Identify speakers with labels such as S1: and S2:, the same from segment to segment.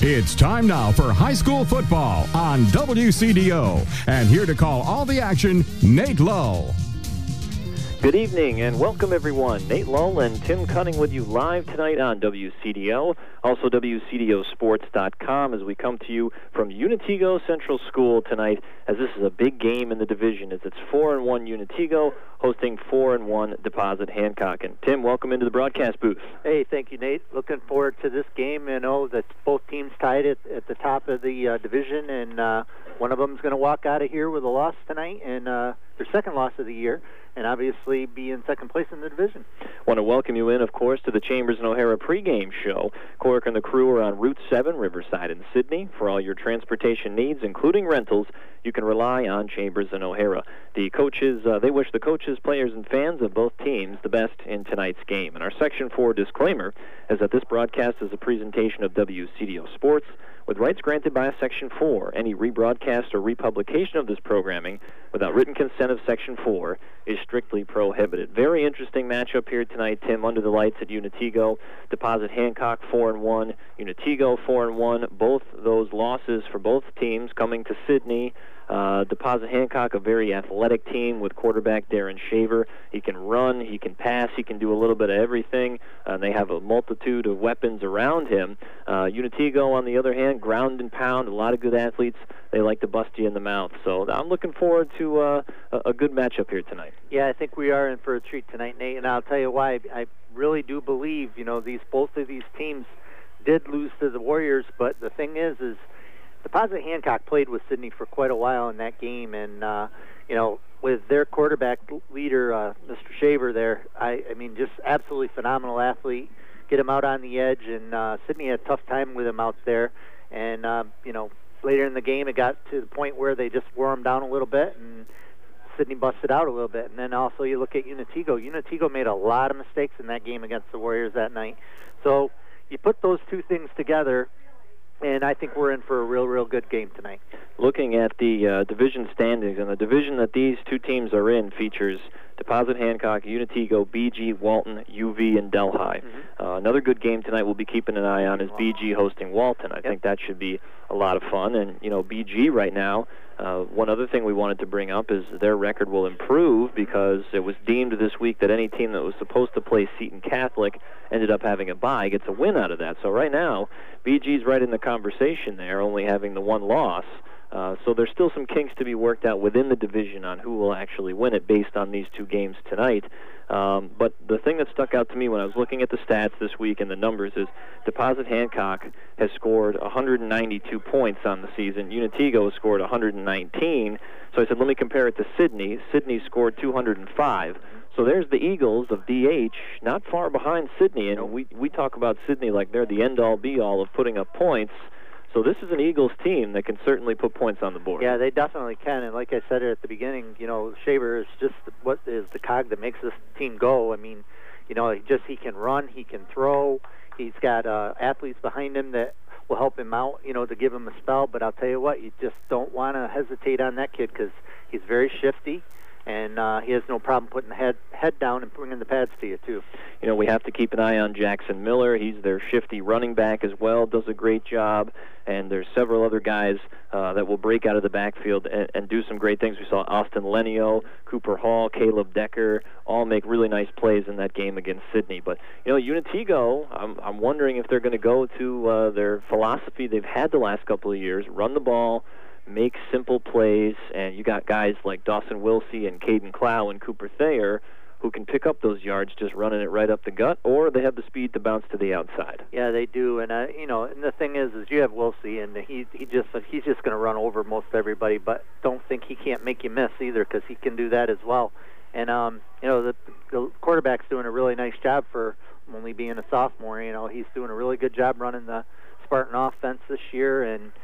S1: It's time now for high school football on WCDO. And here to call all the action, Nate Lowe.
S2: Good evening and welcome everyone. Nate Lull and Tim Cunning with you live tonight on WCDO, also WCDOsports.com as we come to you from Unitego Central School tonight, as this is a big game in the division as it's 4-1 Unitego hosting 4-1 Deposit Hancock. And Tim, welcome into the broadcast booth.
S3: Hey, thank you, Nate. Looking forward to this game. You know that both teams tied at the top of the division, and one of them is going to walk out of here with a loss tonight, and their second loss of the year, and obviously be in second place in the division.
S2: Want to welcome you in, of course, to the Chambers and O'Hara pregame show. Cork and the crew are on Route 7, Riverside in Sydney. For all your transportation needs, including rentals, you can rely on Chambers and O'Hara. The coaches, they wish the coaches, players, and fans of both teams the best in tonight's game. And our Section 4 disclaimer is that this broadcast is a presentation of WCDO Sports, with rights granted by Section 4. Any rebroadcast or republication of this programming without written consent of Section 4 is strictly prohibited. Very interesting matchup here tonight, Tim, under the lights at Unitego. Deposit Hancock 4-1, Unitego 4-1. Both those losses for both teams coming to Sydney. Deposit Hancock, a very athletic team with quarterback Darren Shaver. He can run, he can pass, he can do a little bit of everything. They have a multitude of weapons around him. Unitego, on the other hand, ground and pound, a lot of good athletes. They like to bust you in the mouth. So I'm looking forward to a good matchup here tonight.
S3: Yeah, I think we are in for a treat tonight, Nate, and I'll tell you why. I really do believe, both of these teams did lose to the Warriors, but the thing is Deposit Hancock played with Sydney for quite a while in that game, and with their quarterback leader, Mr. Shaver there, I mean, just absolutely phenomenal athlete. Get him out on the edge, and Sydney had a tough time with him out there. And later in the game, it got to the point where they just wore him down a little bit, and Sydney busted out a little bit. And then also you look at Unitego. Unitego made a lot of mistakes in that game against the Warriors that night. So you put those two things together, and I think we're in for a real good game tonight. Looking at the division standings, and the division that these two teams are in features Deposit Hancock, Unitego, BG, Walton, UV, and Delhi. Mm-hmm. Another good game tonight we'll be keeping an eye on is BG hosting Walton. I think that should be a lot of fun. And, BG right now, one other thing we wanted to bring up is their record will improve because it was deemed this week that any team that was supposed to play Seton Catholic ended up having a bye, gets a win out of that. So right now, BG's right in the conversation there, only having the one loss. So there's still some kinks to be worked out within the division on who will actually win it based on these two games tonight. But the thing that stuck out to me when I was looking at the stats this week and the numbers is Deposit Hancock has scored 192 points on the season. Unitego has scored 119. So I said, let me compare it to Sydney. Sydney scored 205. So there's the Eagles of DH, not far behind Sydney. And we talk about Sydney like they're the end-all, be-all of putting up points. So this is an Eagles team that can certainly put points on the board. Yeah, they definitely can. And like I said at the beginning, Shaver is just what is the cog that makes this team go. I mean, he can run, he can throw. He's got athletes behind him that will help him out, to give him a spell. But I'll tell you what, you just don't want to hesitate on that kid because he's very shifty. And he has no problem putting the head down and bringing the pads to you, too. We have to keep an eye on Jackson Miller. He's their shifty running back as well, does a great job. And there's several other guys that will break out of the backfield and do some great things. We saw Austin Lenio, Cooper Hall, Caleb Decker, all make really nice plays in that game against Sydney. But, Unitego, I'm wondering if they're going to go to their philosophy they've had the last couple of years, run the ball, make simple plays, and you got guys like Dawson Wilsey and Caden Clow and Cooper Thayer who can pick up those yards just running it right up the gut, or they have the speed to bounce to the outside. Yeah, they do, and and the thing is you have Wilsey, and he's just going to run over most everybody, but don't think he can't make you miss either because he can do that as well. And the quarterback's doing a really nice job for only being a sophomore. He's doing a really good job running the Spartan offense this year, and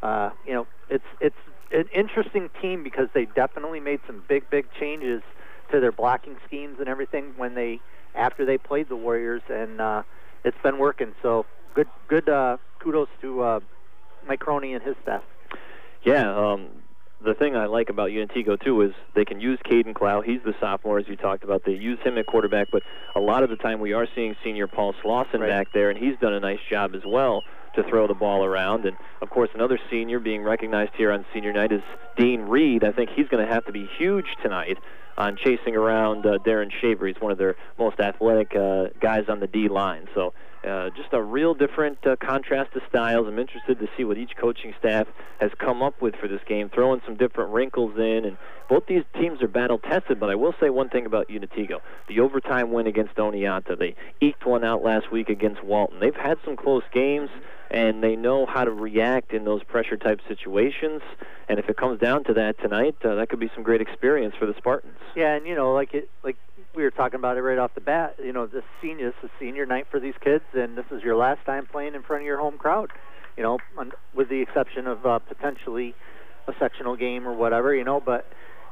S3: it's an interesting team because they definitely made some big changes to their blocking schemes and everything after they played the Warriors, and it's been working. So good kudos to Mike Croney and his staff. Yeah, the thing I like about Unitego, too, is they can use Caden Clow. He's the sophomore, as you talked about. They use him at quarterback, but a lot of the time we are seeing senior Paul Slauson back there, and he's done a nice job as well.
S2: to throw the ball around. And, of course, another senior being recognized here on senior night is Dean Reed. I think he's going to have to be huge tonight on chasing around Darren Shaver. He's one of their most athletic guys on the D line. So just a real different contrast of styles. I'm interested to see what each coaching staff has come up with for this game, throwing some different wrinkles in. And both these teams are battle-tested, but I will say one thing about Unitego. The overtime win against Oneonta. They eked one out last week against Walton. They've had some close games, and they know how to react in those pressure-type situations. And if it comes down to that tonight, that could be some great experience for the Spartans.
S3: Yeah, and, like we were talking about it right off the bat, this is a senior night for these kids, and this is your last time playing in front of your home crowd, with the exception of potentially a sectional game or whatever, but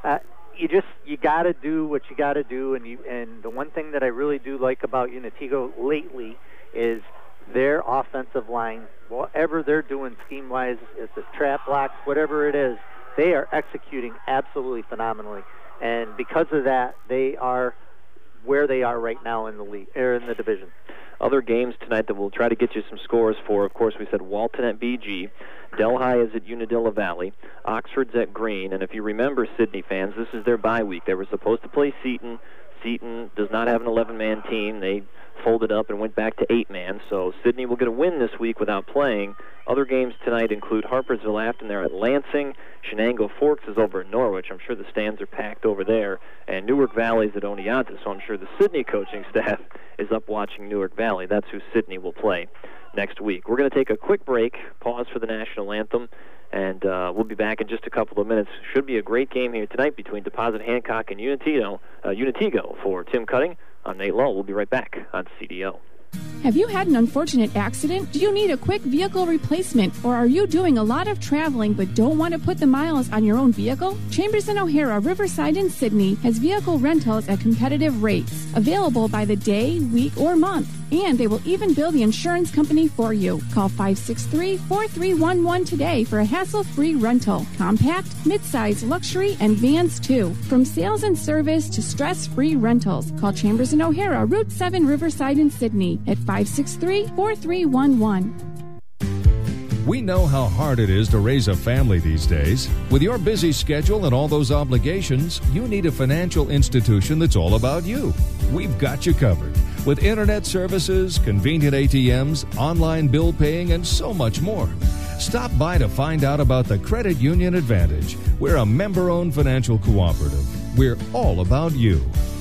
S3: you got to do what you got to do, and the one thing that I really do like about Unitego lately is their offensive line. Whatever they're doing scheme-wise, if it's trap blocks, whatever it is, they are executing absolutely phenomenally. And because of that, they are where they are right now in the league, or in the division.
S2: Other games tonight that we'll try to get you some scores for, of course, we said Walton at BG, Delhi is at Unadilla Valley, Oxford's at Green, and if you remember, Sidney fans, this is their bye week. They were supposed to play Seton. Seton does not have an 11-man team. They folded up and went back to 8-man, so Sidney will get a win this week without playing. Other games tonight include Harpersville Afton there at Lansing, Shenango Forks is over at Norwich. I'm sure the stands are packed over there, and Newark Valley's at Oneonta, so I'm sure the Sidney coaching staff is up watching Newark Valley. That's who Sidney will play next week. We're going to take a quick break, pause for the national anthem, and we'll be back in just a couple of minutes. Should be a great game here tonight between Deposit Hancock and Unitego. For Tim Cutting, I'm Nate Lowe. We'll be right back on CDO.
S4: Have you had an unfortunate accident? Do you need a quick vehicle replacement? Or are you doing a lot of traveling but don't want to put the miles on your own vehicle? Chambers in O'Hara, Riverside, and Sydney has vehicle rentals at competitive rates, available by the day, week, or month. And they will even bill the insurance company for you. Call 563-4311 today for a hassle-free rental. Compact, midsize, luxury, and vans too. From sales and service to stress-free rentals. Call Chambers in O'Hara, Route 7, Riverside, and Sydney at 563-4311.
S5: We know how hard it is to raise a family these days. With your busy schedule and all those obligations, you need a financial institution that's all about you. We've got you covered. With internet services, convenient ATMs, online bill paying, and so much more. Stop by to find out about the Credit Union Advantage. We're a member-owned financial cooperative. We're all about you.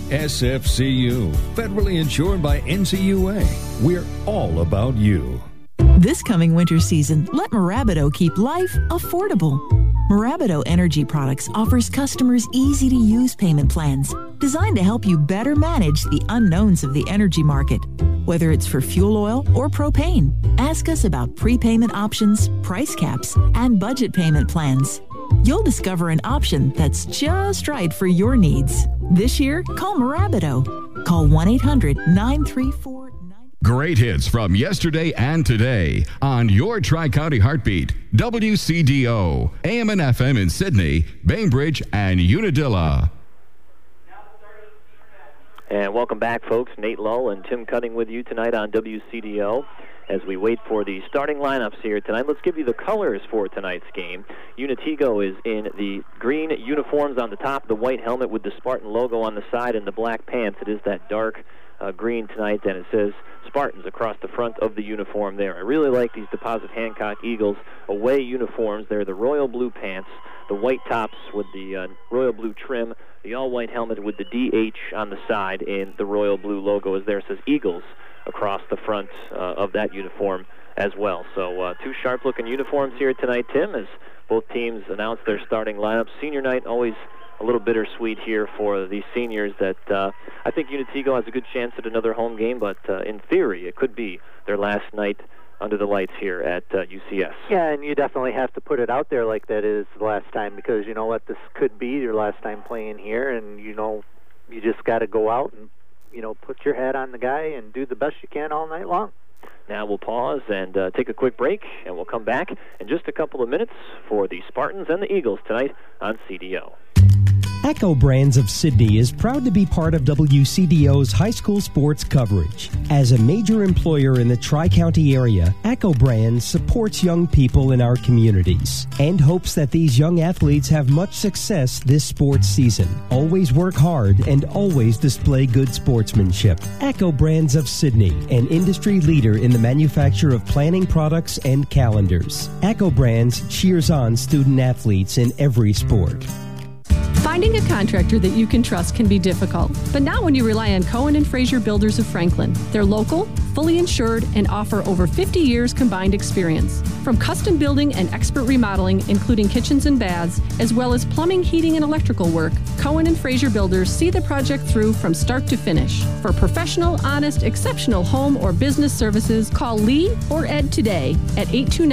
S5: SFCU, federally insured by NCUA. We're all about you.
S6: This coming winter season, let Mirabito keep life affordable. Mirabito Energy Products offers customers easy-to-use payment plans designed to help you better manage the unknowns of the energy market. Whether it's for fuel oil or propane, ask us about prepayment options, price caps, and budget payment plans. You'll discover an option that's just right for your needs. This year, call Mirabito. Call 1-800-934-90.
S1: Great hits from yesterday and today on your Tri-County Heartbeat, WCDO, AM and FM in Sydney, Bainbridge, and Unadilla.
S2: And welcome back, folks. Nate Lull and Tim Cutting with you tonight on WCDO. As we wait for the starting lineups here tonight, let's give you the colors for tonight's game. Unitego is in the green uniforms on the top, the white helmet with the Spartan logo on the side, and the black pants. It is that dark green tonight, and it says Spartans across the front of the uniform there. I really like these Deposit Hancock Eagles away uniforms. They're the royal blue pants, the white tops with the royal blue trim, the all-white helmet with the DH on the side, and the royal blue logo is there. It says Eagles across the front of that uniform as well. So two sharp-looking uniforms here tonight, Tim, as both teams announce their starting lineups. Senior night always a little bittersweet here for these seniors that I think Unitego has a good chance at another home game, but in theory it could be their last night under the lights here at UCS.
S3: Yeah, and you definitely have to put it out there like that is the last time, because you know what, this could be your last time playing here, and you just got to go out and put your hat on the guy and do the best you can all night long.
S2: Now we'll pause and take a quick break, and we'll come back in just a couple of minutes for the Spartans and the Eagles tonight on CDO.
S7: ACCO Brands of Sydney is proud to be part of WCDO's high school sports coverage. As a major employer in the Tri-County area, ACCO Brands supports young people in our communities and hopes that these young athletes have much success this sports season. Always work hard and always display good sportsmanship. ACCO Brands of Sydney, an industry leader in the manufacture of planning products and calendars. ACCO Brands cheers on student athletes in every sport.
S8: Finding a contractor that you can trust can be difficult, but not when you rely on Cohen and Fraser Builders of Franklin. They're local, fully insured, and offer over 50 years combined experience. From custom building and expert remodeling, including kitchens and baths, as well as plumbing, heating, and electrical work, Cohen and Fraser Builders see the project through from start to finish. For professional, honest, exceptional home or business services, call Lee or Ed today at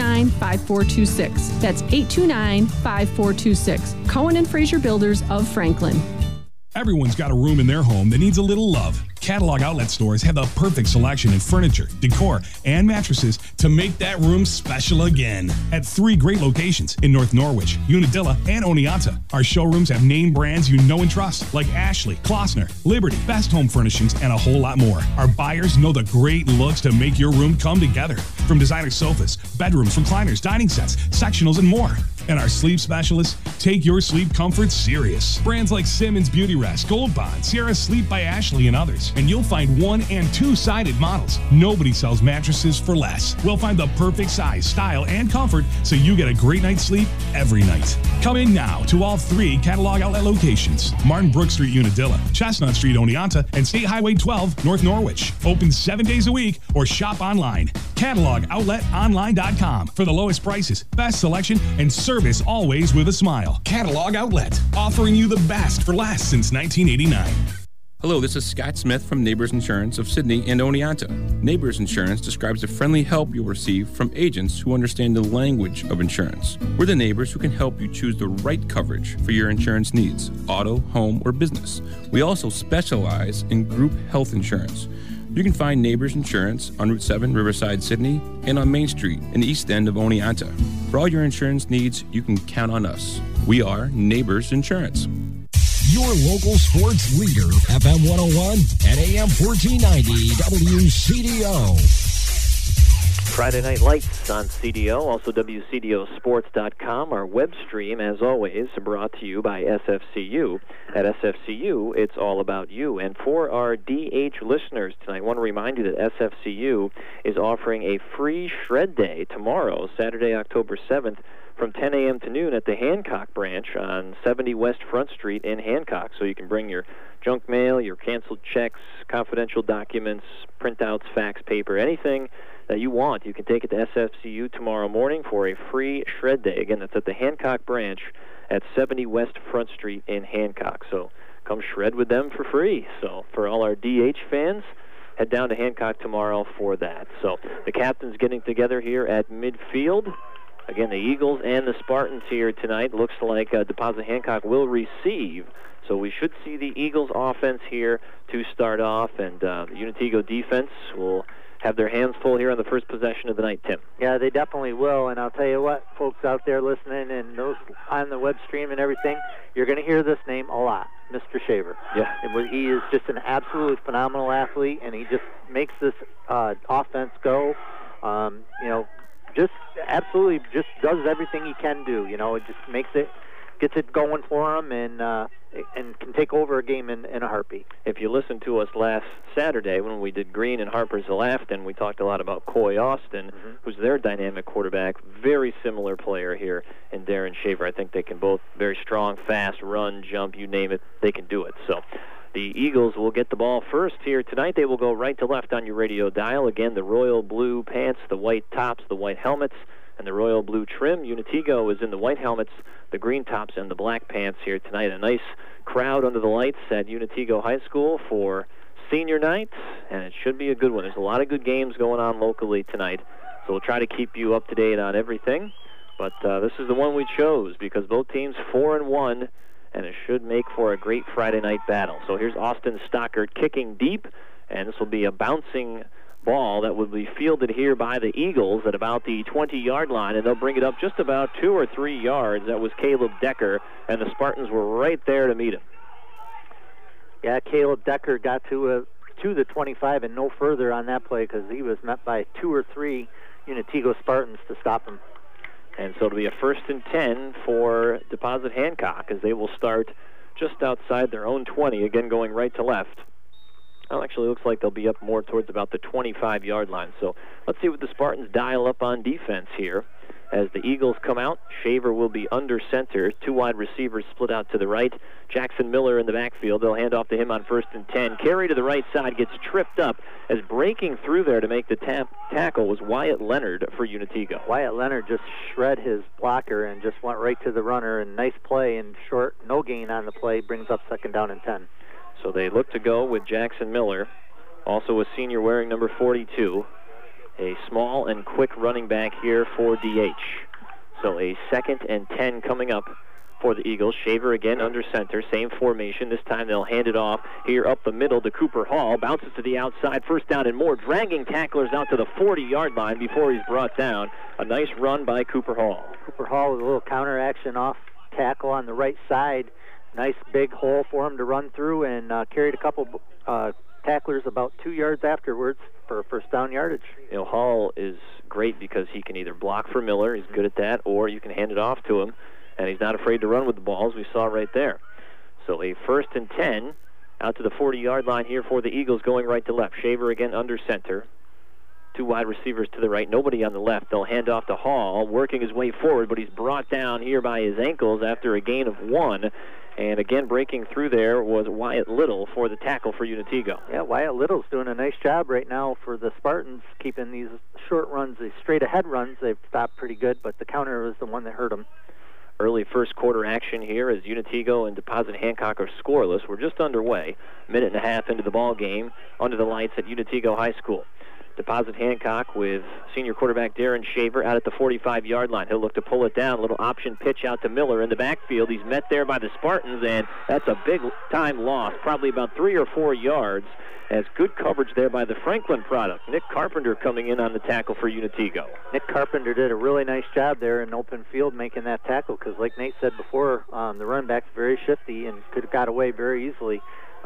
S8: 829-5426. That's 829-5426. Cohen and Fraser Builders of Franklin.
S9: Everyone's got a room in their home that needs a little love. Catalog outlet stores have the perfect selection in furniture, decor, and mattresses to make that room special again. At 3 great locations in North Norwich, Unadilla, and Oneonta, our showrooms have name brands you know and trust, like Ashley, Klossner, Liberty, Best Home Furnishings, and a whole lot more. Our buyers know the great looks to make your room come together. From designer sofas, bedrooms, recliners, dining sets, sectionals, and more. And our sleep specialists take your sleep comfort serious. Brands like Simmons Beauty Rest, Gold Bond, Sierra Sleep by Ashley, and others. And you'll find 1- and 2-sided models. Nobody sells mattresses for less. We'll find the perfect size, style, and comfort so you get a great night's sleep every night. Come in now to all 3 catalog outlet locations. Martin Brook Street, Unadilla, Chestnut Street, Oneonta, and State Highway 12, North Norwich. Open 7 days a week or shop online. CatalogOutletOnline.com for the lowest prices, best selection, and service always with a smile. Catalog Outlet, offering you the best for last since 1989.
S10: Hello, this is Scott Smith from Neighbors Insurance of Sydney and Oneonta. Neighbors Insurance describes the friendly help you'll receive from agents who understand the language of insurance. We're the neighbors who can help you choose the right coverage for your insurance needs, auto, home, or business. We also specialize in group health insurance. You can find Neighbors Insurance on Route 7, Riverside, Sydney, and on Main Street in the east end of Oneonta. For all your insurance needs, you can count on us. We are Neighbors Insurance.
S11: Your local sports leader, FM 101 and AM 1490 WCDO.
S2: Friday Night Lights on CDO, also WCDOsports.com. Our web stream, as always, brought to you by SFCU. At SFCU, it's all about you. And for our DH listeners tonight, I want to remind you that SFCU is offering a free shred day tomorrow, Saturday, October 7th, from 10 a.m. to noon at the Hancock branch on 70 West Front Street in Hancock. So you can bring your junk mail, your canceled checks, confidential documents, printouts, fax paper, anything that you want. You can take it to SFCU tomorrow morning for a free shred day. Again, that's at the Hancock branch at 70 West Front Street in Hancock. So come shred with them for free. So for all our DH fans, head down to Hancock tomorrow for that. So the captain's getting together here at midfield. Again, the Eagles and the Spartans here tonight. Looks like Deposit Hancock will receive. So we should see the Eagles offense here to start off, and the Unitigo defense will have their hands full here on the first possession of the night, Tim.
S3: Yeah, they definitely will, and I'll tell you what, folks out there listening and those on the web stream and everything, you're going to hear this name a lot, Mr. Shaver.
S2: Yeah.
S3: He is just an absolutely phenomenal athlete, and he just makes this offense go. Just absolutely just does everything he can do. It just gets it going for him, and can take over a game in a heartbeat.
S2: If you listened to us last Saturday when we did Green and Harper's Lafton, we talked a lot about Coy Austin, who's their dynamic quarterback. Very similar player here in Darren Shaver. I think they can both very strong, fast, run, jump, you name it, they can do it. So the Eagles will get the ball first here tonight. They will go right to left on your radio dial. Again, the royal blue pants, the white tops, the white helmets, and the royal blue trim. Unitigo is in the white helmets, the green tops, and the black pants here tonight. A nice crowd under the lights at Unitigo High School for senior night, and it should be a good one. There's a lot of good games going on locally tonight, so we'll try to keep you up to date on everything. But this is the one we chose because both teams 4-1, and it should make for a great Friday night battle. So here's Austin Stockert kicking deep, and this will be a bouncing ball that will be fielded here by the Eagles at about the 20-yard line, and they'll bring it up just about 2 or 3 yards. That was Caleb Decker, and the Spartans were right there to meet him.
S3: Yeah, Caleb Decker got to the 25 and no further on that play because he was met by 2 or 3 Unitigo Spartans to stop him.
S2: And so it'll be a 1st and 10 for Deposit Hancock as they will start just outside their own 20, again going right to left. Well, actually, it looks like they'll be up more towards about the 25-yard line. So let's see what the Spartans dial up on defense here. As the Eagles come out, Shaver will be under center. 2 wide receivers split out to the right. Jackson Miller in the backfield. They'll hand off to him on 1st and 10. Carry to the right side, gets tripped up as breaking through there to make the tackle was Wyatt Leonard for Unitigo.
S3: Wyatt Leonard just shred his blocker and just went right to the runner. And nice play and short, no gain on the play, brings up 2nd down and 10.
S2: So they look to go with Jackson Miller, also a senior wearing number 42. A small and quick running back here for DH. So a 2nd and 10 coming up for the Eagles. Shaver again under center, same formation. This time they'll hand it off here up the middle to Cooper Hall. Bounces to the outside, 1st down and more, dragging tacklers out to the 40-yard line before he's brought down. A nice run by Cooper Hall.
S3: Cooper Hall with a little counter action off tackle on the right side. Nice big hole for him to run through and carried a couple tacklers about 2 yards afterwards for 1st down yardage.
S2: You know, Hall is great because he can either block for Miller, he's good at that, or you can hand it off to him, and he's not afraid to run with the balls. We saw right there. So a 1st and 10 out to the 40-yard line here for the Eagles, going right to left. Shaver again under center. 2 wide receivers to the right, nobody on the left. They'll hand off to Hall, working his way forward, but he's brought down here by his ankles after a gain of 1. And again, breaking through there was Wyatt Little for the tackle for Unitigo.
S3: Yeah, Wyatt Little's doing a nice job right now for the Spartans, keeping these short runs, these straight-ahead runs. They've stopped pretty good, but the counter was the one that hurt them.
S2: Early 1st quarter action here as Unitigo and Deposit Hancock are scoreless. We're just underway, 1.5 into the ball game, under the lights at Unitigo High School. Deposit Hancock with senior quarterback Darren Shaver out at the 45-yard line. He'll look to pull it down. A little option pitch out to Miller in the backfield. He's met there by the Spartans, and that's a big-time loss, probably about 3 or 4 yards, as good coverage there by the Franklin product. Nick Carpenter coming in on the tackle for Unitigo.
S3: Nick Carpenter did a really nice job there in open field making that tackle because, like Nate said before, the running back's very shifty and could have got away very easily.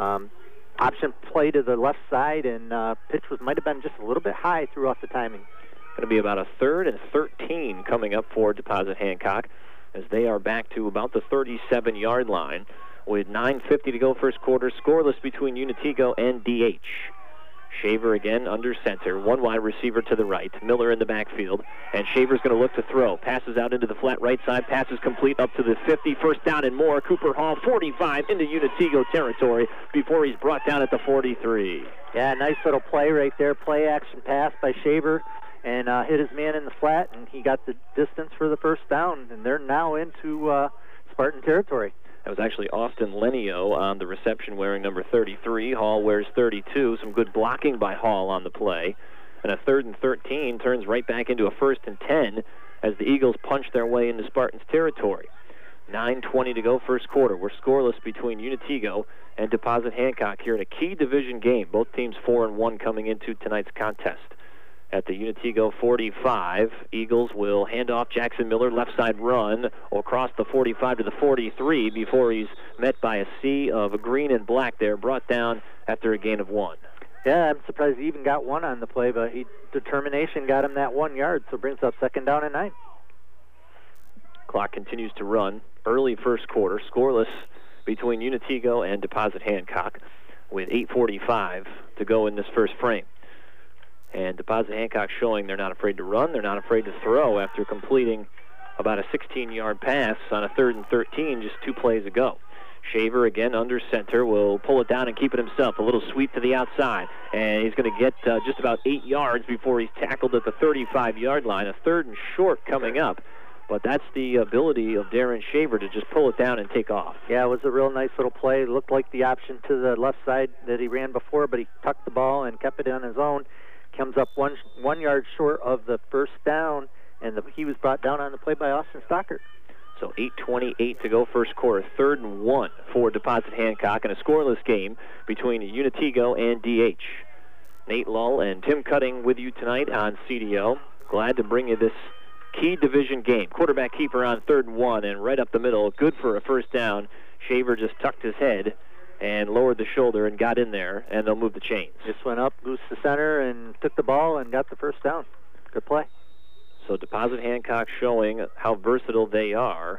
S3: Option play to the left side, and pitch might have been just a little bit high throughout the timing.
S2: Going to be about a 3rd and 13 coming up for Deposit Hancock as they are back to about the 37-yard line with 9:50 to go 1st quarter. Scoreless between Unitigo and DH. Shaver again under center, 1 wide receiver to the right, Miller in the backfield, and Shaver's going to look to throw. Passes out into the flat right side, passes complete up to the 50, 1st down and more. Cooper Hall, 45 into Unitigo territory before he's brought down at the 43.
S3: Yeah, nice little play right there, play action pass by Shaver, and hit his man in the flat, and he got the distance for the 1st down, and they're now into Spartan territory.
S2: That was actually Austin Lenio on the reception wearing number 33. Hall wears 32. Some good blocking by Hall on the play. And a 3rd and 13 turns right back into a 1st and 10 as the Eagles punch their way into Spartans territory. 9:20 to go 1st quarter. We're scoreless between Unitigo and Deposit Hancock here in a key division game. Both teams 4-1 coming into tonight's contest. At the Unitigo 45, Eagles will hand off Jackson Miller, left side run, across the 45 to the 43 before he's met by a sea of green and black there, brought down after a gain of 1.
S3: Yeah, I'm surprised he even got 1 on the play, but determination got him that 1 yard, so brings up 2nd down and 9.
S2: Clock continues to run. Early 1st quarter, scoreless between Unitigo and Deposit Hancock with 8:45 to go in this first frame. And Deposit Hancock showing they're not afraid to run, they're not afraid to throw after completing about a 16-yard pass on a 3rd and 13 just 2 plays ago. Shaver again under center will pull it down and keep it himself. A little sweep to the outside, and he's going to get just about 8 yards before he's tackled at the 35-yard line. A 3rd and short coming up. But that's the ability of Darren Shaver to just pull it down and take off.
S3: Yeah, it was a real nice little play. It looked like the option to the left side that he ran before, but he tucked the ball and kept it on his own. Comes up 1 yard short of the 1st down, and he was brought down on the play by Austin Stockert.
S2: So 8:28 to go 1st quarter, 3rd and 1 for Deposit Hancock in a scoreless game between Unitigo and DH. Nate Lull and Tim Cutting with you tonight on CDO. Glad to bring you this key division game. Quarterback keeper on 3rd and 1, and right up the middle, good for a 1st down. Shaver just tucked his head and lowered the shoulder and got in there, and they'll move the chains.
S3: Just went up, goose to center, and took the ball and got the first down. Good play.
S2: So Deposit Hancock showing how versatile they are,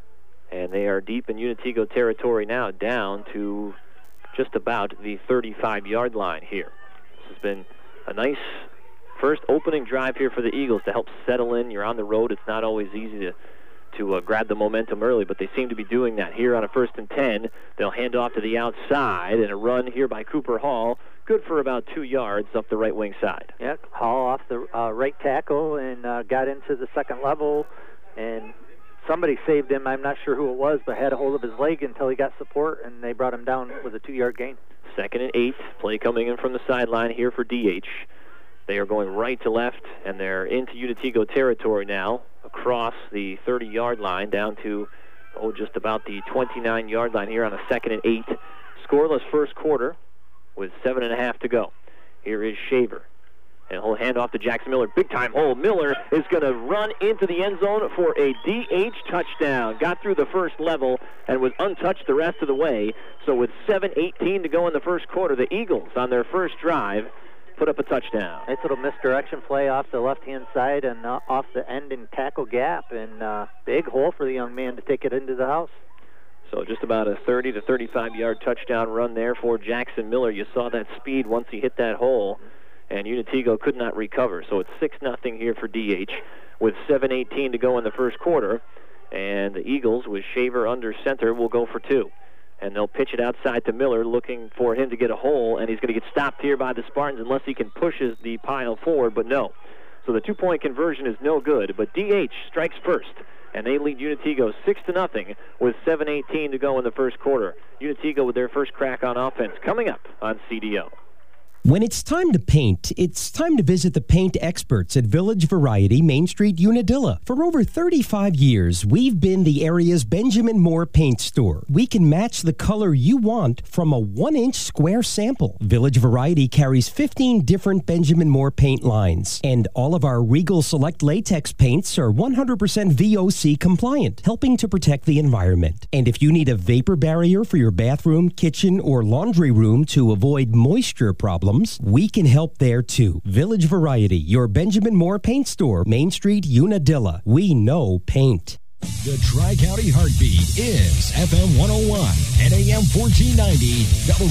S2: and they are deep in Unitego territory now, down to just about the 35-yard line here. This has been a nice first opening drive here for the Eagles to help settle in. You're on the road. It's not always easy to grab the momentum early, but they seem to be doing that. Here on a 1st and 10, they'll hand off to the outside, and a run here by Cooper Hall, good for about 2 yards up the right wing side.
S3: Yeah, Hall off the right tackle and got into the second level, and somebody saved him. I'm not sure who it was, but had a hold of his leg until he got support, and they brought him down with a 2-yard gain.
S2: 2nd and 8, play coming in from the sideline here for DH. They are going right to left, and they're into Unitego territory now, across the 30-yard line down to, just about the 29-yard line here on a 2nd and 8. Scoreless first quarter with 7.5 to go. Here is Shaver, and he'll hand off to Jackson Miller. Big-time hole. Miller is going to run into the end zone for a DH touchdown. Got through the first level and was untouched the rest of the way. So with 7:18 to go in the first quarter, the Eagles on their first drive put up a touchdown.
S3: Nice little misdirection play off the left-hand side and off the end and tackle gap, and big hole for the young man to take it into the house.
S2: So just about a 30 to 35-yard touchdown run there for Jackson Miller. You saw that speed once he hit that hole, and Unitego could not recover. So it's 6-0 here for DH with 7:18 to go in the first quarter, and the Eagles, with Shaver under center, will go for 2. And they'll pitch it outside to Miller, looking for him to get a hole, and he's going to get stopped here by the Spartans unless he can push the pile forward, but no. So the 2-point conversion is no good, but DH strikes first, and they lead Unitego 6-0 with 7:18 to go in the first quarter. Unitego with their first crack on offense coming up on CDO.
S7: When it's time to paint, it's time to visit the paint experts at Village Variety, Main Street, Unadilla. For over 35 years, we've been the area's Benjamin Moore paint store. We can match the color you want from a 1-inch square sample. Village Variety carries 15 different Benjamin Moore paint lines, and all of our Regal Select latex paints are 100% VOC compliant, helping to protect the environment. And if you need a vapor barrier for your bathroom, kitchen, or laundry room to avoid moisture problems, we can help there too. Village Variety, your Benjamin Moore paint store, Main Street, Unadilla. We know paint.
S11: The Tri-County Heartbeat is FM 101 and AM 1490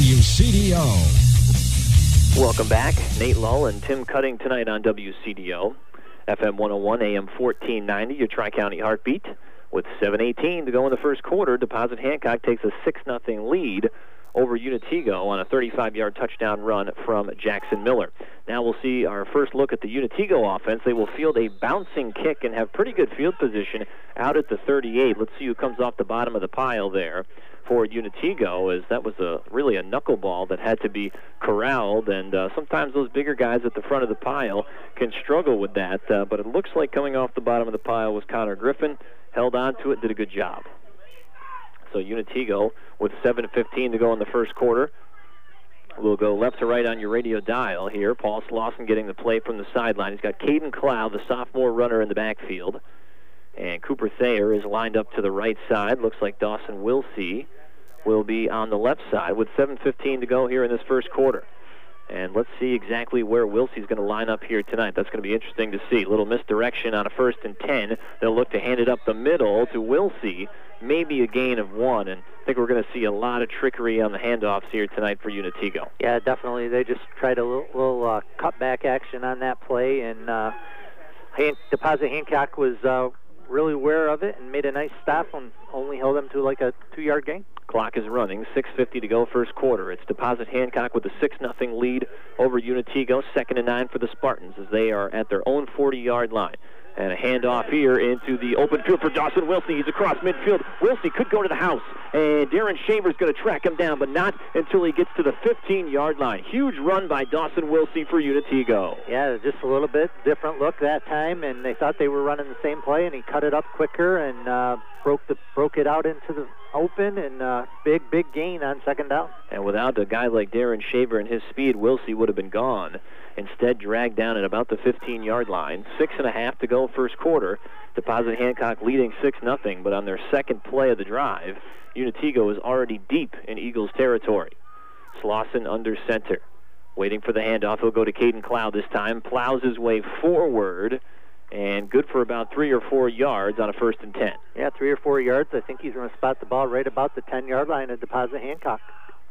S11: WCDO.
S2: Welcome back. Nate Lull and Tim Cutting tonight on WCDO. FM 101, AM 1490, your Tri-County Heartbeat. With 7:18 to go in the first quarter, Deposit Hancock takes a 6-0 lead over Unitego on a 35-yard touchdown run from Jackson Miller. Now we'll see our first look at the Unitego offense. They will field a bouncing kick and have pretty good field position out at the 38. Let's see who comes off the bottom of the pile there for Unitego, as that was really a knuckleball that had to be corralled, and sometimes those bigger guys at the front of the pile can struggle with that, but it looks like coming off the bottom of the pile was Connor Griffin, held on to it, did a good job. So Unitego with 7:15 to go in the first quarter. We'll go left to right on your radio dial here. Paul Slauson getting the play from the sideline. He's got Caden Cloud, the sophomore runner, in the backfield. And Cooper Thayer is lined up to the right side. Looks like Dawson Wilsey will be on the left side with 7:15 to go here in this first quarter. And let's see exactly where Wilsey's going to line up here tonight. That's going to be interesting to see. A little misdirection on a 1st and 10. They'll look to hand it up the middle to Wilsey. Maybe a gain of 1. And I think we're going to see a lot of trickery on the handoffs here tonight for Unitego.
S3: Yeah, definitely. They just tried a little cutback action on that play. And Deposit Hancock was really aware of it and made a nice stop and only held them to like a 2-yard gain.
S2: Clock is running, 6:50 to go first quarter. It's Deposit Hancock with a 6-0 lead over Unitego, 2nd and 9 for the Spartans as they are at their own 40-yard line. And a handoff here into the open field for Dawson Wilsey. He's across midfield. Wilsey could go to the house, and Darren Shaver's going to track him down, but not until he gets to the 15-yard line. Huge run by Dawson Wilsey for Unitego.
S3: Yeah, just a little bit different look that time, and they thought they were running the same play, and he cut it up quicker and broke it out into the open, and big gain on 2nd down.
S2: And without a guy like Darren Shaver and his speed, Wilsey would have been gone. instead dragged down at about the 15-yard line. 6.5 to go first quarter. Deposit Hancock leading 6-0, but on their second play of the drive, Unitigo is already deep in Eagles territory. Slauson under center. Waiting for the handoff. He'll go to Caden Clow this time. Plows his way forward, and good for about 3 or 4 yards on a 1st and 10.
S3: Yeah, 3 or 4 yards. I think he's going to spot the ball right about the 10-yard line of Deposit Hancock.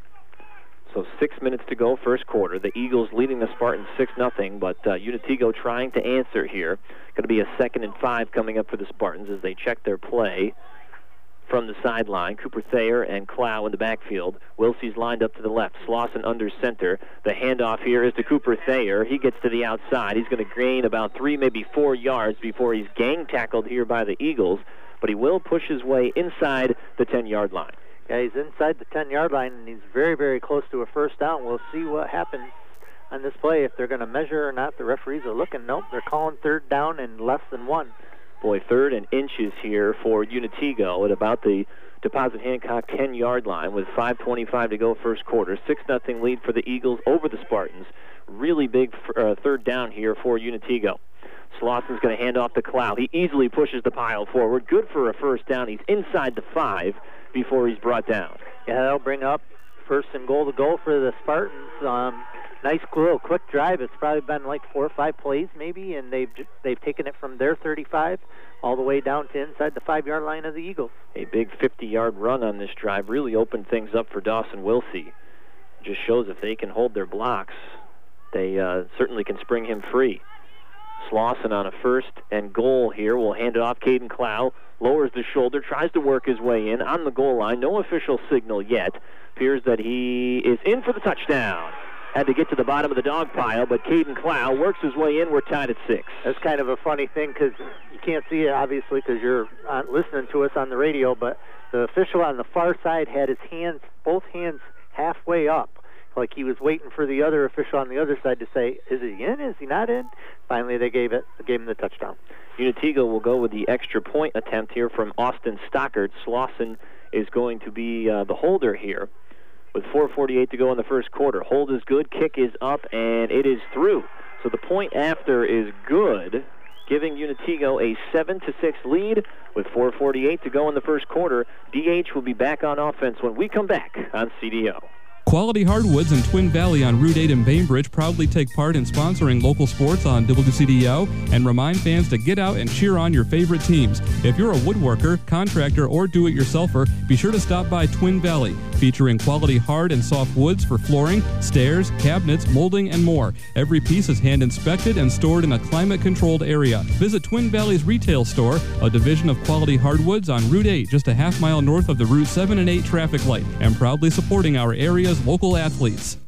S2: So 6 minutes to go first quarter. The Eagles leading the Spartans 6-0, but Unitigo trying to answer here. Going to be a 2nd and 5 coming up for the Spartans as they check their play from the sideline. Cooper Thayer and Clow in the backfield. Wilsey's lined up to the left. Slauson under center. The handoff here is to Cooper Thayer. He gets to the outside. He's going to gain about 3, maybe 4 yards before he's gang tackled here by the Eagles, but he will push his way inside the 10-yard line.
S3: Yeah, he's inside the 10-yard line, and he's very, very close to a first down. We'll see what happens on this play, if they're going to measure or not. The referees are looking. Nope, they're calling 3rd down and less than 1.
S2: Boy, 3rd and inches here for Unitigo at about the Deposit Hancock 10-yard line with 5:25 to go first quarter. 6-0 lead for the Eagles over the Spartans. Really big 3rd down here for Unitigo. Slauson's going to hand off to Clow. He easily pushes the pile forward. Good for a first down. He's inside the 5 before he's brought down.
S3: Yeah, that'll bring up 1st and goal to go for the Spartans. Nice little quick drive. It's probably been like 4 or 5 plays maybe, and they've taken it from their 35 all the way down to inside the 5-yard line of the Eagles.
S2: A big 50-yard run on this drive really opened things up for Dawson Wilsey. Just shows if they can hold their blocks, they certainly can spring him free. Slauson on a 1st and goal here. Will hand it off. Caden Clow lowers the shoulder, tries to work his way in on the goal line. No official signal yet. Appears that he is in for the touchdown. Had to get to the bottom of the dog pile, but Caden Clow works his way in. We're tied at 6.
S3: That's kind of a funny thing because you can't see it, obviously, because you're listening to us on the radio, but the official on the far side had his hands, both hands halfway up, like he was waiting for the other official on the other side to say, is he in? Is he not in? Finally, they gave him the touchdown.
S2: Unitigo will go with the extra point attempt here from Austin Stockert. Slauson is going to be the holder here with 4:48 to go in the first quarter. Hold is good, kick is up, and it is through. So the point after is good, giving Unitigo a 7-6 lead with 4:48 to go in the first quarter. DH will be back on offense when we come back on CDO.
S12: Quality Hardwoods in Twin Valley on Route 8 in Bainbridge proudly take part in sponsoring local sports on WCDO and remind fans to get out and cheer on your favorite teams. If you're a woodworker, contractor, or do-it-yourselfer, be sure to stop by Twin Valley, featuring quality hard and soft woods for flooring, stairs, cabinets, molding, and more. Every piece is hand-inspected and stored in a climate-controlled area. Visit Twin Valley's retail store, a division of Quality Hardwoods on Route 8, just a half-mile north of the Route 7 and 8 traffic light, and proudly supporting our area's local athletes.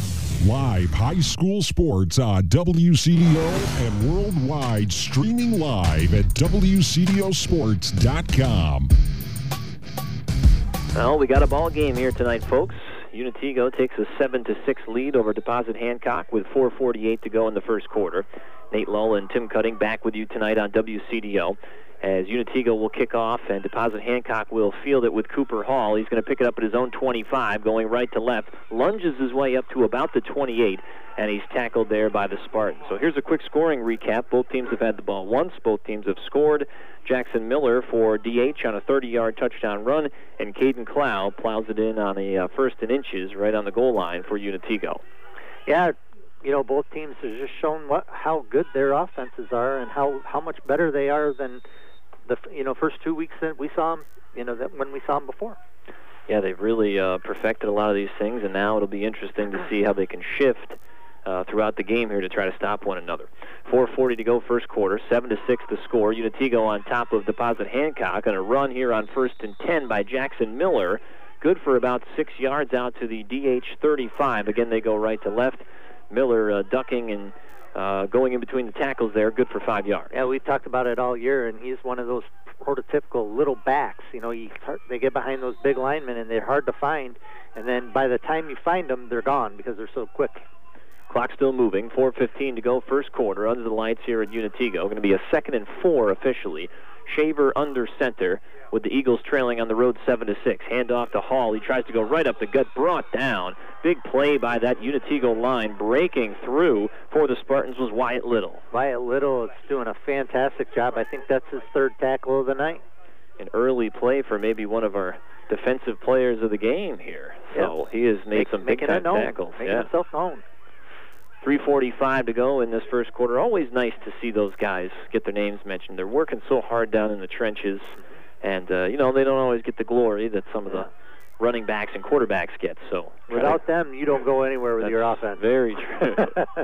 S13: Live high school sports on WCDO and worldwide, streaming live at WCDOsports.com.
S2: Well, we got a ball game here tonight, folks. Unitigo takes a 7-6 lead over Deposit Hancock with 4:48 to go in the first quarter. Nate Lull and Tim Cutting back with you tonight on WCDO. As Unitigo will kick off and Deposit Hancock will field it with Cooper Hall. He's going to pick it up at his own 25, going right to left, lunges his way up to about the 28, and he's tackled there by the Spartans. So here's a quick scoring recap. Both teams have had the ball once. Both teams have scored. Jackson Miller for DH on a 30-yard touchdown run, and Caden Clow plows it in on a 1st and inches right on the goal line for Unitigo.
S3: Yeah, you know, both teams have just shown how good their offenses are and how much better they are than the first 2 weeks that we saw them, when we saw them before.
S2: Yeah, they've really perfected a lot of these things, and now it'll be interesting to see how they can shift throughout the game here to try to stop one another. 4:40 to go first quarter, 7-6 the score. Unitigo on top of Deposit Hancock on a run here on 1st and 10 by Jackson Miller. Good for about 6 yards out to the DH 35. Again, they go right to left. Miller ducking and going in between the tackles there, good for 5 yards.
S3: Yeah, we talked about it all year, and he's one of those prototypical little backs. They get behind those big linemen, and they're hard to find, and then by the time you find them, they're gone because they're so quick.
S2: Clock still moving, 4:15 to go first quarter, under the lights here at Unitigo. Going to be a 2nd and 4 officially. Shaver under center with the Eagles trailing on the road 7-6. Hand off to Hall. He tries to go right up the gut, brought down big play by that Unitego line. Breaking through for the Spartans was Wyatt Little.
S3: Wyatt Little is doing a fantastic job. I think that's his third tackle of the night.
S2: An early play for maybe one of our defensive players of the game here. So he has made some big-time tackles.
S3: Making himself known.
S2: 3:45 to go in this first quarter. Always nice to see those guys get their names mentioned. They're working so hard down in the trenches, and they don't always get the glory that some of the running backs and quarterbacks get. So
S3: without them, you don't go anywhere with your offense.
S2: Very true.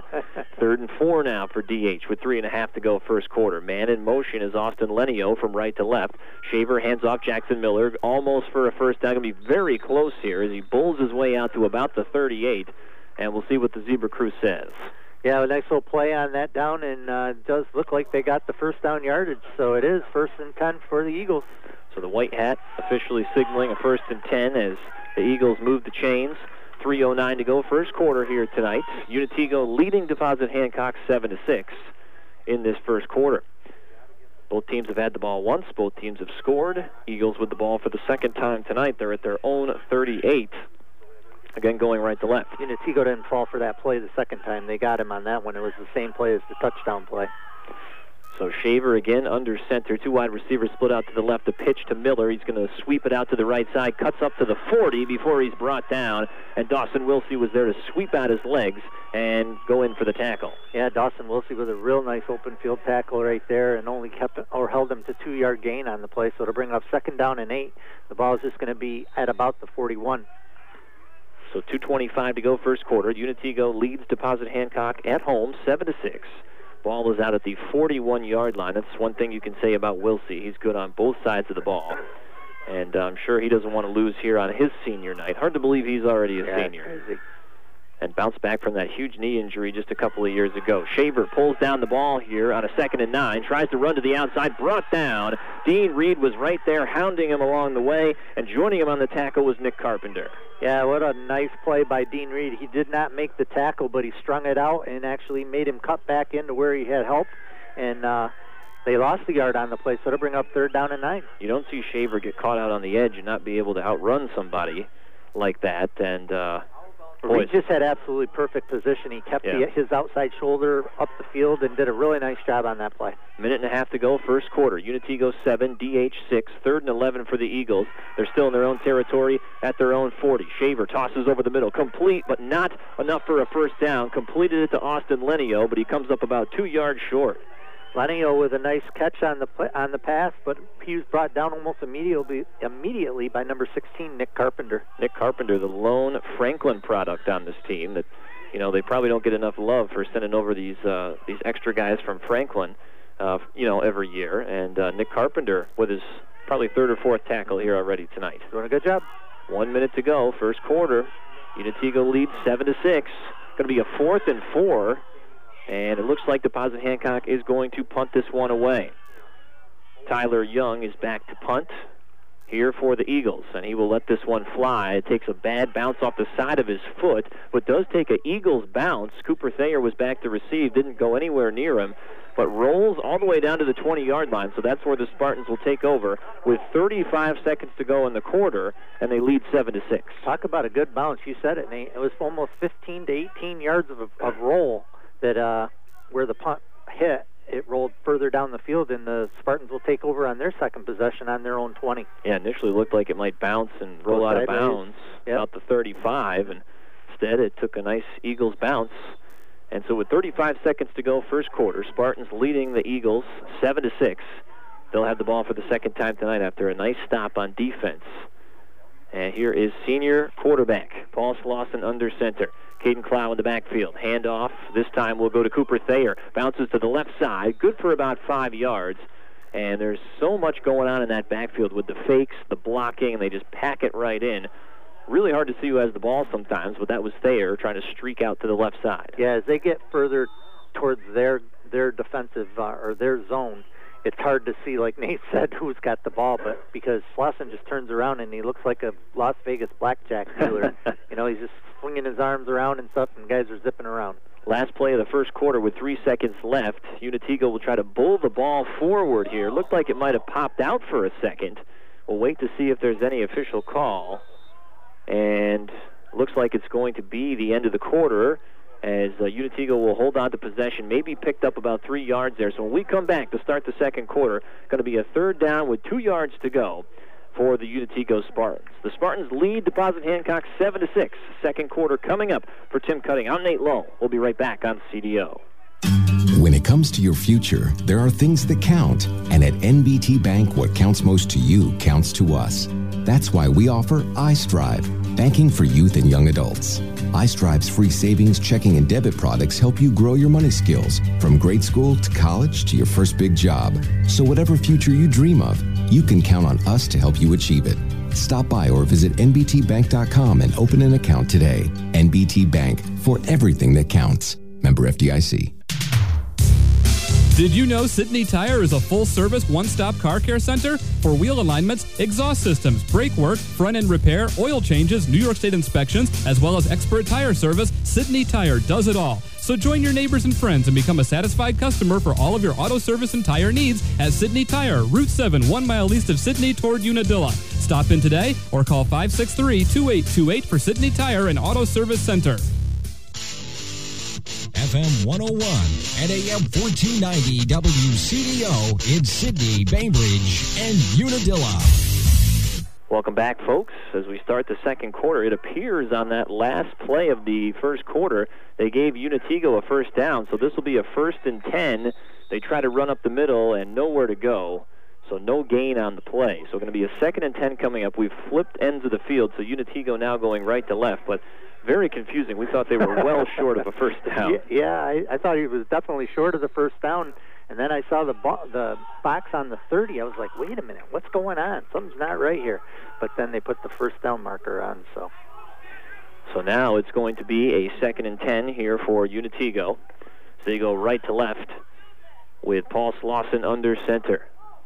S2: 3rd and 4 now for DH with 3.5 to go first quarter. Man in motion is Austin Lenio from right to left. Shaver hands off Jackson Miller, almost for a first down. Going to be very close here as he bulls his way out to about the 38. And we'll see what the Zebra crew says.
S3: Yeah, a nice little play on that down, and it does look like they got the first down yardage. So it is 1st and 10 for the Eagles.
S2: So the white hat officially signaling a 1st and 10 as the Eagles move the chains. 3:09 to go first quarter here tonight. Unitego leading Deposit Hancock 7-6 in this first quarter. Both teams have had the ball once. Both teams have scored. Eagles with the ball for the second time tonight. They're at their own 38. Again, going right to left.
S3: Unitego didn't fall for that play the second time. They got him on that one. It was the same play as the touchdown play.
S2: So Shaver again under center. 2 wide receivers split out to the left. The pitch to Miller. He's going to sweep it out to the right side. Cuts up to the 40 before he's brought down. And Dawson Wilsey was there to sweep out his legs and go in for the tackle.
S3: Yeah, Dawson Wilsey with a real nice open field tackle right there, and only held him to 2-yard gain on the play. So to bring up 2nd down and 8, the ball is just going to be at about the 41.
S2: So 2:25 to go first quarter. Unitego leads Deposit Hancock at home 7-6. Ball is out at the 41-yard line. That's one thing you can say about Wilsey. He's good on both sides of the ball. And I'm sure he doesn't want to lose here on his senior night. Hard to believe he's already a senior.
S3: Crazy.
S2: And bounced back from that huge knee injury just a couple of years ago. Shaver pulls down the ball here on a 2nd and 9. Tries to run to the outside. Brought down. Dean Reed was right there hounding him along the way. And joining him on the tackle was Nick Carpenter.
S3: Yeah, what a nice play by Dean Reed. He did not make the tackle, but he strung it out and actually made him cut back into where he had help. And they lost the yard on the play, so to bring up 3rd down and 9.
S2: You don't see Shaver get caught out on the edge and not be able to outrun somebody like that. And
S3: Reed just had absolutely perfect position. He kept his outside shoulder up the field and did a really nice job on that play.
S2: 1.5 to go first quarter. Unitego 7, DH 6, 3rd and 11 for the Eagles. They're still in their own territory at their own 40. Shaver tosses over the middle. Complete, but not enough for a first down. Completed it to Austin Lenio, but he comes up about 2 yards short.
S3: Lenio with a nice catch on the pass, but he was brought down almost immediately by number 16, Nick Carpenter.
S2: Nick Carpenter, the lone Franklin product on this team that, they probably don't get enough love for sending over these extra guys from Franklin, every year. And Nick Carpenter with his probably 3rd or 4th tackle here already tonight.
S3: Doing a good job.
S2: 1 minute to go, first quarter. Unitego leads 7-6. Going to be a 4th and 4. And it looks like Deposit Hancock is going to punt this one away. Tyler Young is back to punt here for the Eagles, and he will let this one fly. It takes a bad bounce off the side of his foot, but does take an Eagles bounce. Cooper Thayer was back to receive, didn't go anywhere near him, but rolls all the way down to the 20-yard line, so that's where the Spartans will take over with 35 seconds to go in the quarter, and they lead 7-6.
S3: Talk about a good bounce. You said it, Nate. It was almost 15 to 18 yards of roll that where the punt hit. It rolled further down the field, and the Spartans will take over on their second possession on their own 20.
S2: Yeah, initially looked like it might bounce and roll out of bounds about the 35, and instead it took a nice Eagles bounce. And so with 35 seconds to go first quarter, Spartans leading the Eagles 7-6. They'll have the ball for the second time tonight after a nice stop on defense. And here is senior quarterback Paul Slauson under center. Caden Clow in the backfield. Handoff. This time will go to Cooper Thayer. Bounces to the left side. Good for about 5 yards. And there's so much going on in that backfield with the fakes, the blocking, and they just pack it right in. Really hard to see who has the ball sometimes, but that was Thayer trying to streak out to the left side.
S3: Yeah, as they get further towards their defensive or their zone, it's hard to see, like Nate said, who's got the ball, but because Slauson just turns around and he looks like a Las Vegas blackjack dealer. He's just swinging his arms around and stuff, and guys are zipping around.
S2: Last play of the first quarter with 3 seconds left. Unitego will try to bull the ball forward here. Looked like it might have popped out for a second. We'll wait to see if there's any official call. And looks like it's going to be the end of the quarter, as Unitego will hold on to possession, maybe picked up about 3 yards there. So when we come back to start the second quarter, going to be a third down with 2 yards to go for the Unitego Spartans. The Spartans lead Deposit Hancock 7-6. Second quarter coming up for Tim Cutting. I'm Nate Lowe. We'll be right back on CDO.
S14: When it comes to your future, there are things that count. And at NBT Bank, what counts most to you counts to us. That's why we offer iStrive, banking for youth and young adults. iStrive's free savings, checking, and debit products help you grow your money skills from grade school to college to your first big job. So whatever future you dream of, you can count on us to help you achieve it. Stop by or visit nbtbank.com and open an account today. NBT Bank, for everything that counts. Member FDIC.
S12: Did you know Sydney Tire is a full-service, one-stop car care center for wheel alignments, exhaust systems, brake work, front-end repair, oil changes, New York State inspections, as well as expert tire service? Sydney Tire does it all. So join your neighbors and friends and become a satisfied customer for all of your auto service and tire needs at Sydney Tire, Route 7, 1 mile east of Sydney toward Unadilla. Stop in today or call 563-2828 for Sydney Tire and Auto Service Center.
S11: FM 101 and AM 1490 WCDO in Sydney, Bainbridge, and Unadilla.
S2: Welcome back, folks. As we start the second quarter, it appears on that last play of the first quarter, they gave Unitego a first down, so this will be a 1st and 10. They try to run up the middle and nowhere to go, so no gain on the play. So going to be a 2nd and 10 coming up. We've flipped ends of the field, so Unitego now going right to left, but very confusing. We thought they were well short of a first down.
S3: Yeah, I thought he was definitely short of the first down, and then I saw the box on the 30. I was like, wait a minute, what's going on? Something's not right here. But then they put the first down marker on, so.
S2: So now it's going to be a 2nd and 10 here for Unitego. So they go right to left with Paul Slauson under center.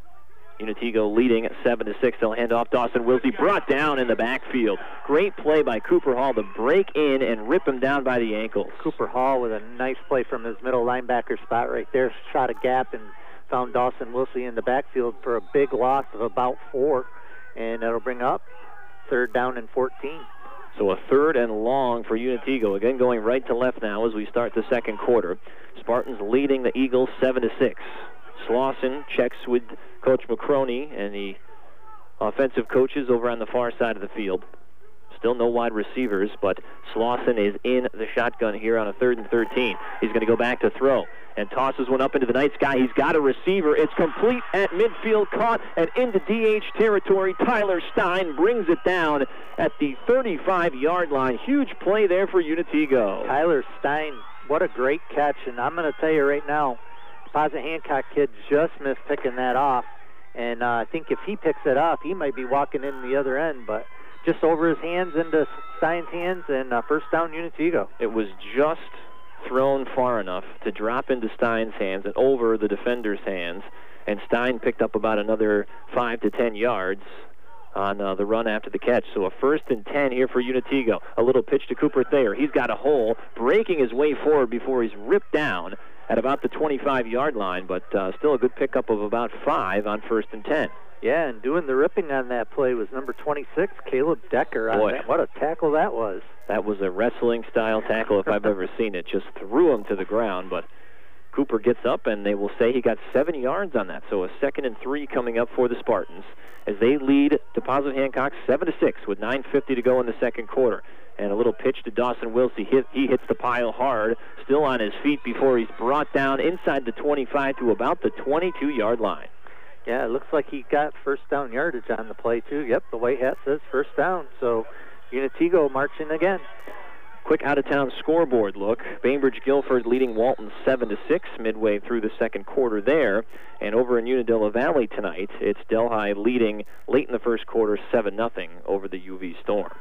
S2: Unitego leading 7-6. They'll hand off Dawson Wilsey, brought down in the backfield. Great play by Cooper Hall to break in and rip him down by the ankles.
S3: Cooper Hall with a nice play from his middle linebacker spot right there. Shot a gap and found Dawson Wilsey in the backfield for a big loss of about 4. And that'll bring up 3rd down and 14.
S2: So a 3rd and long for Unitego. Again, going right to left now as we start the second quarter. Spartans leading the Eagles 7-6. Slauson checks with Coach McCroney and the offensive coaches over on the far side of the field. Still no wide receivers, but Slauson is in the shotgun here on a 3rd and 13. He's going to go back to throw and tosses one up into the night sky. He's got a receiver. It's complete at midfield, caught and into DH territory. Tyler Stein brings it down at the 35-yard line. Huge play there for Unitego.
S3: Tyler Stein, what a great catch, and I'm going to tell you right now, Deposit Hancock kid just missed picking that off, and I think if he picks it off, he might be walking in the other end, but just over his hands into Stein's hands, and first down Unitego.
S2: It was just thrown far enough to drop into Stein's hands and over the defender's hands, and Stein picked up about another 5 to 10 yards on the run after the catch. So a 1st and 10 here for Unitego. A little pitch to Cooper Thayer. He's got a hole, breaking his way forward before he's ripped down at about the 25-yard line, but still a good pickup of about 5 on 1st and 10.
S3: Yeah, and doing the ripping on that play was number 26, Caleb Decker.
S2: Boy,
S3: what a tackle that was.
S2: That was a wrestling-style tackle if I've ever seen it. Just threw him to the ground, but Cooper gets up, and they will say he got 7 yards on that. So a 2nd and 3 coming up for the Spartans as they lead Deposit Hancock 7-6 with 9:50 to go in the second quarter. And a little pitch to Dawson Wilsey. He hits the pile hard, still on his feet before he's brought down inside the 25 to about the 22-yard line.
S3: Yeah, it looks like he got first down yardage on the play, too. Yep, the white hat says first down. So Unitego marching again.
S2: Quick out-of-town scoreboard look. Bainbridge Guilford leading Walton 7-6 midway through the second quarter there. And over in Unadilla Valley tonight, it's Delhi leading late in the first quarter 7-0 over the UV Storm.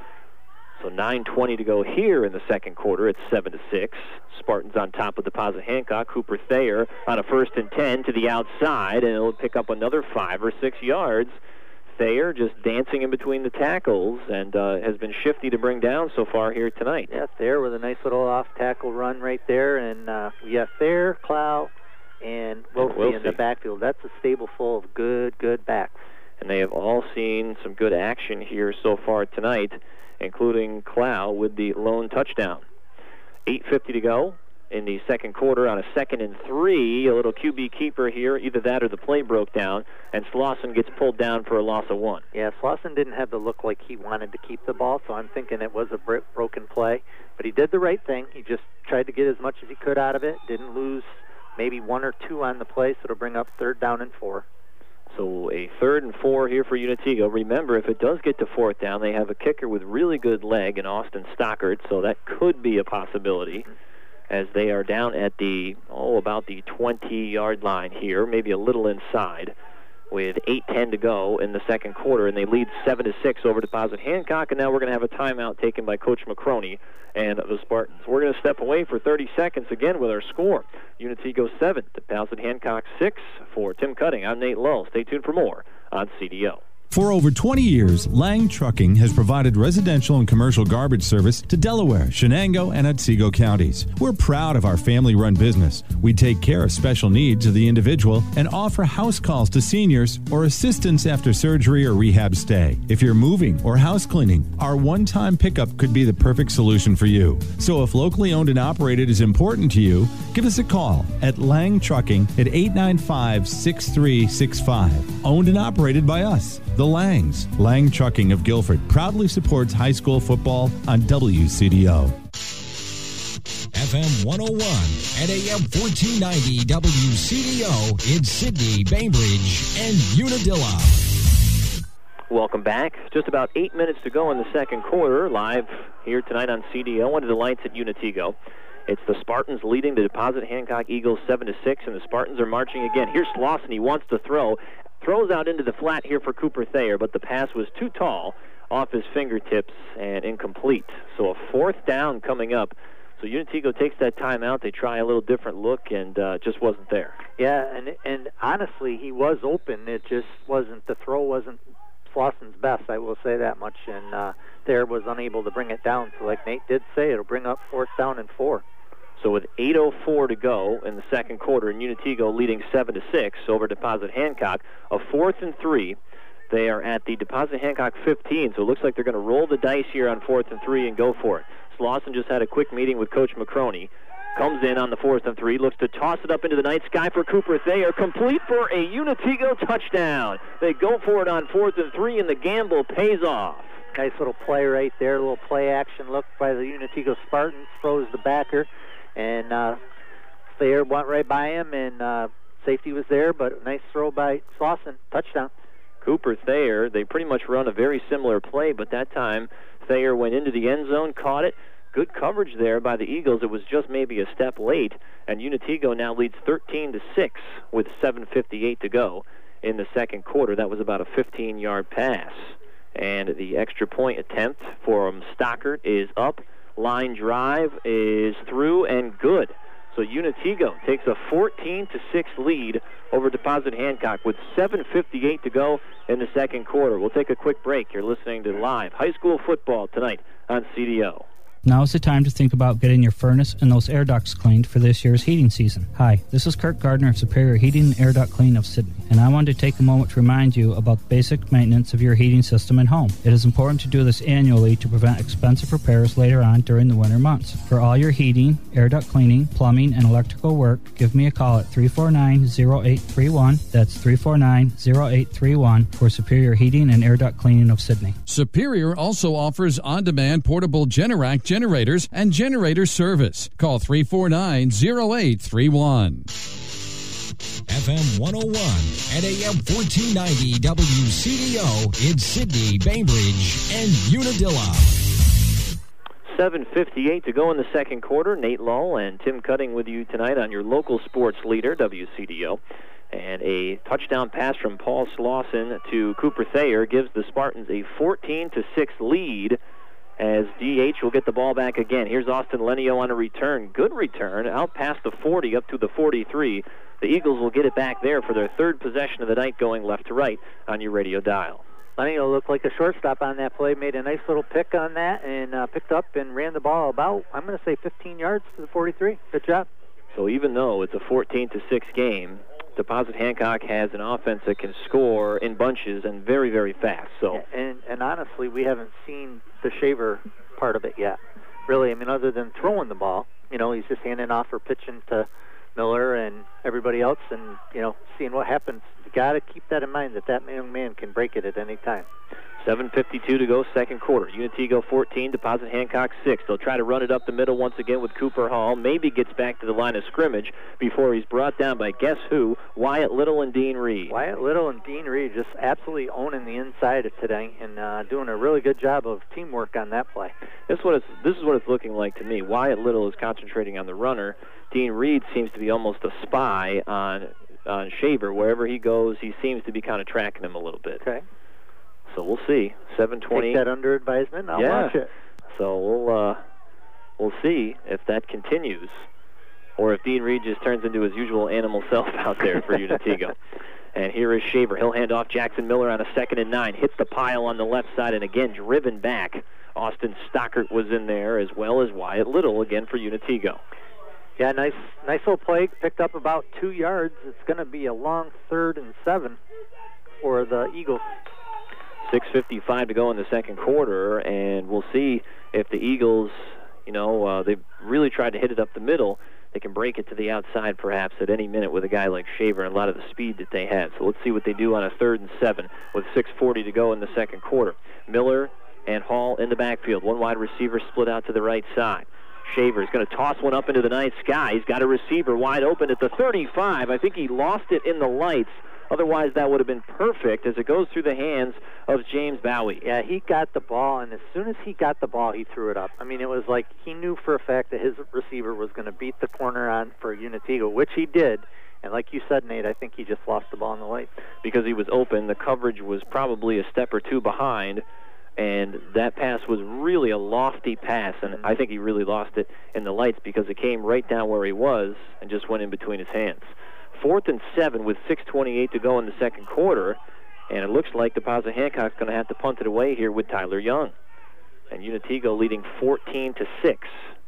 S2: So 9:20 to go here in the second quarter. It's 7-6. Spartans on top of Deposit Hancock. Cooper Thayer on a 1st and 10 to the outside, and it'll pick up another 5 or 6 yards. Thayer just dancing in between the tackles and has been shifty to bring down so far here tonight.
S3: Yeah, Thayer with a nice little off-tackle run right there, and we have Thayer, Clow, and Wilsey in the backfield. That's a stable full of good backs.
S2: And they have all seen some good action here so far tonight, including Clow with the lone touchdown. 8:50 to go in the second quarter on a 2nd and 3. A little QB keeper here. Either that or the play broke down, and Slauson gets pulled down for a loss of 1.
S3: Yeah, Slauson didn't have the look like he wanted to keep the ball, so I'm thinking it was a broken play. But he did the right thing. He just tried to get as much as he could out of it. Didn't lose maybe 1 or 2 on the play, so it'll bring up 3rd down and 4.
S2: So a 3rd and 4 here for Unitigo. Remember, if it does get to 4th down, they have a kicker with really good leg in Austin Stockard, so that could be a possibility as they are down at about the 20-yard line here, maybe a little inside, with 8:10 to go in the second quarter, and they lead 7-6 over Deposit Hancock, and now we're going to have a timeout taken by Coach McCroney and the Spartans. We're going to step away for 30 seconds again with our score. Unitigo 7, Deposit Hancock 6. For Tim Cutting, I'm Nate Lull. Stay tuned for more on CDO.
S15: For over 20 years, Lang Trucking has provided residential and commercial garbage service to Delaware, Shenango, and Otsego counties. We're proud of our family-run business. We take care of special needs of the individual and offer house calls to seniors or assistance after surgery or rehab stay. If you're moving or house cleaning, our one-time pickup could be the perfect solution for you. So if locally owned and operated is important to you, give us a call at Lang Trucking at 895-6365. Owned and operated by us. The Langs. Lang Trucking of Guilford proudly supports high school football on WCDO.
S11: FM 101 and AM 1490 WCDO in Sydney, Bainbridge, and Unadilla.
S2: Welcome back. Just about 8 minutes to go in the second quarter. Live here tonight on CDO under the lights at Unitigo. It's the Spartans leading the Deposit Hancock Eagles 7-6, and the Spartans are marching again. Here's Slauson. He wants to throw. Throws out into the flat here for Cooper Thayer, but the pass was too tall off his fingertips and incomplete. So a 4th down coming up. So Unitigo takes that timeout. They try a little different look, and just wasn't there.
S3: Yeah, and honestly, he was open. It just wasn't, the throw wasn't Slauson's best, I will say that much. And Thayer was unable to bring it down. So like Nate did say, it'll bring up 4th down and 4.
S2: So with 8:04 to go in the second quarter, and Unitigo leading 7-6 over Deposit Hancock, a 4th and 3. They are at the Deposit Hancock 15, so it looks like they're going to roll the dice here on 4th and 3 and go for it. Slauson just had a quick meeting with Coach McCroney. Comes in on the 4th and 3, looks to toss it up into the night sky for Cooper Thayer, complete for a Unitigo touchdown. They go for it on 4th and 3, and the gamble pays off.
S3: Nice little play right there, a little play action look by the Unitigo Spartans, throws the backer. And Thayer went right by him, and safety was there, but nice throw by Slauson. Touchdown.
S2: Cooper Thayer, they pretty much run a very similar play, but that time Thayer went into the end zone, caught it. Good coverage there by the Eagles. It was just maybe a step late, and Unitigo now leads 13-6 with 7:58 to go in the second quarter. That was about a 15-yard pass. And the extra point attempt from Stockard is up. Line drive is through and good. So Unitigo takes a 14-6 lead over Deposit Hancock with 7:58 to go in the second quarter. We'll take a quick break. You're listening to live high school football tonight on CDO.
S16: Now is the time to think about getting your furnace and those air ducts cleaned for this year's heating season. Hi, this is Kirk Gardner of Superior Heating and Air Duct Clean of Sydney, and I wanted to take a moment to remind you about the basic maintenance of your heating system and home. It is important to do this annually to prevent expensive repairs later on during the winter months. For all your heating, air duct cleaning, plumbing, and electrical work, give me a call at 349-0831. That's 349-0831 for Superior Heating and Air Duct Cleaning of Sydney.
S17: Superior also offers on-demand portable Generac generators and generator service. Call 349-0831.
S11: FM 101 and AM 1490 WCDO in Sydney, Bainbridge, and Unadilla.
S2: 7:58 to go in the second quarter. Nate Lull and Tim Cutting with you tonight on your local sports leader, WCDO. And a touchdown pass from Paul Slauson to Cooper Thayer gives the Spartans a 14-6 lead, as DH will get the ball back again. Here's Austin Lenio on a return. Good return, out past the 40, up to the 43. The Eagles will get it back there for their third possession of the night, going left to right on your radio dial.
S3: Lenio looked like a shortstop on that play, made a nice little pick on that, and picked up and ran the ball about, I'm going to say, 15 yards to the 43. Good job.
S2: So even though it's a 14-6 game, Deposit Hancock has an offense that can score in bunches and very, very fast. So,
S3: and honestly, we haven't seen the Shaver part of it yet. Really, I mean, other than throwing the ball, he's just handing off or pitching to Miller and everybody else, and seeing what happens. You got to keep that in mind that young man can break it at any time.
S2: 7:52 to go, second quarter. Unitego 14, Deposit Hancock 6. They'll try to run it up the middle once again with Cooper Hall. Maybe gets back to the line of scrimmage before he's brought down by guess who? Wyatt Little and Dean Reed.
S3: Wyatt Little and Dean Reed just absolutely owning the inside today and doing a really good job of teamwork on that play.
S2: This is what it's looking like to me. Wyatt Little is concentrating on the runner. Dean Reed seems to be almost a spy on Shaver. Wherever he goes, he seems to be kind of tracking him a little bit.
S3: Okay.
S2: So we'll see. 7:20.
S3: Take that under advisement. I'll watch it.
S2: So we'll see if that continues, or if Dean Reed just turns into his usual animal self out there for Unitego. And here is Shaver. He'll hand off Jackson Miller on a 2nd and 9. Hits the pile on the left side, and again driven back. Austin Stockert was in there, as well as Wyatt Little again for Unitego.
S3: Yeah, nice little play. Picked up about 2 yards. It's going to be a long 3rd and 7 for the Eagles.
S2: 6:55 to go in the second quarter, and we'll see if the Eagles, they've really tried to hit it up the middle. They can break it to the outside perhaps at any minute with a guy like Shaver and a lot of the speed that they have. So let's see what they do on a 3rd and 7 with 6:40 to go in the second quarter. Miller and Hall in the backfield. One wide receiver split out to the right side. Shaver is going to toss one up into the night sky. He's got a receiver wide open at the 35. I think he lost it in the lights. Otherwise, that would have been perfect as it goes through the hands of James Bowie.
S3: Yeah, he got the ball, and as soon as he got the ball, he threw it up. I mean, it was like he knew for a fact that his receiver was going to beat the corner on for Unitego, which he did. And like you said, Nate, I think he just lost the ball in the lights.
S2: Because he was open, the coverage was probably a step or two behind, and that pass was really a lofty pass, and I think he really lost it in the lights because it came right down where he was and just went in between his hands. 4th and 7 with 6:28 to go in the second quarter, and it looks like Deposit Hancock's going to have to punt it away here with Tyler Young. And Unitego leading 14-6.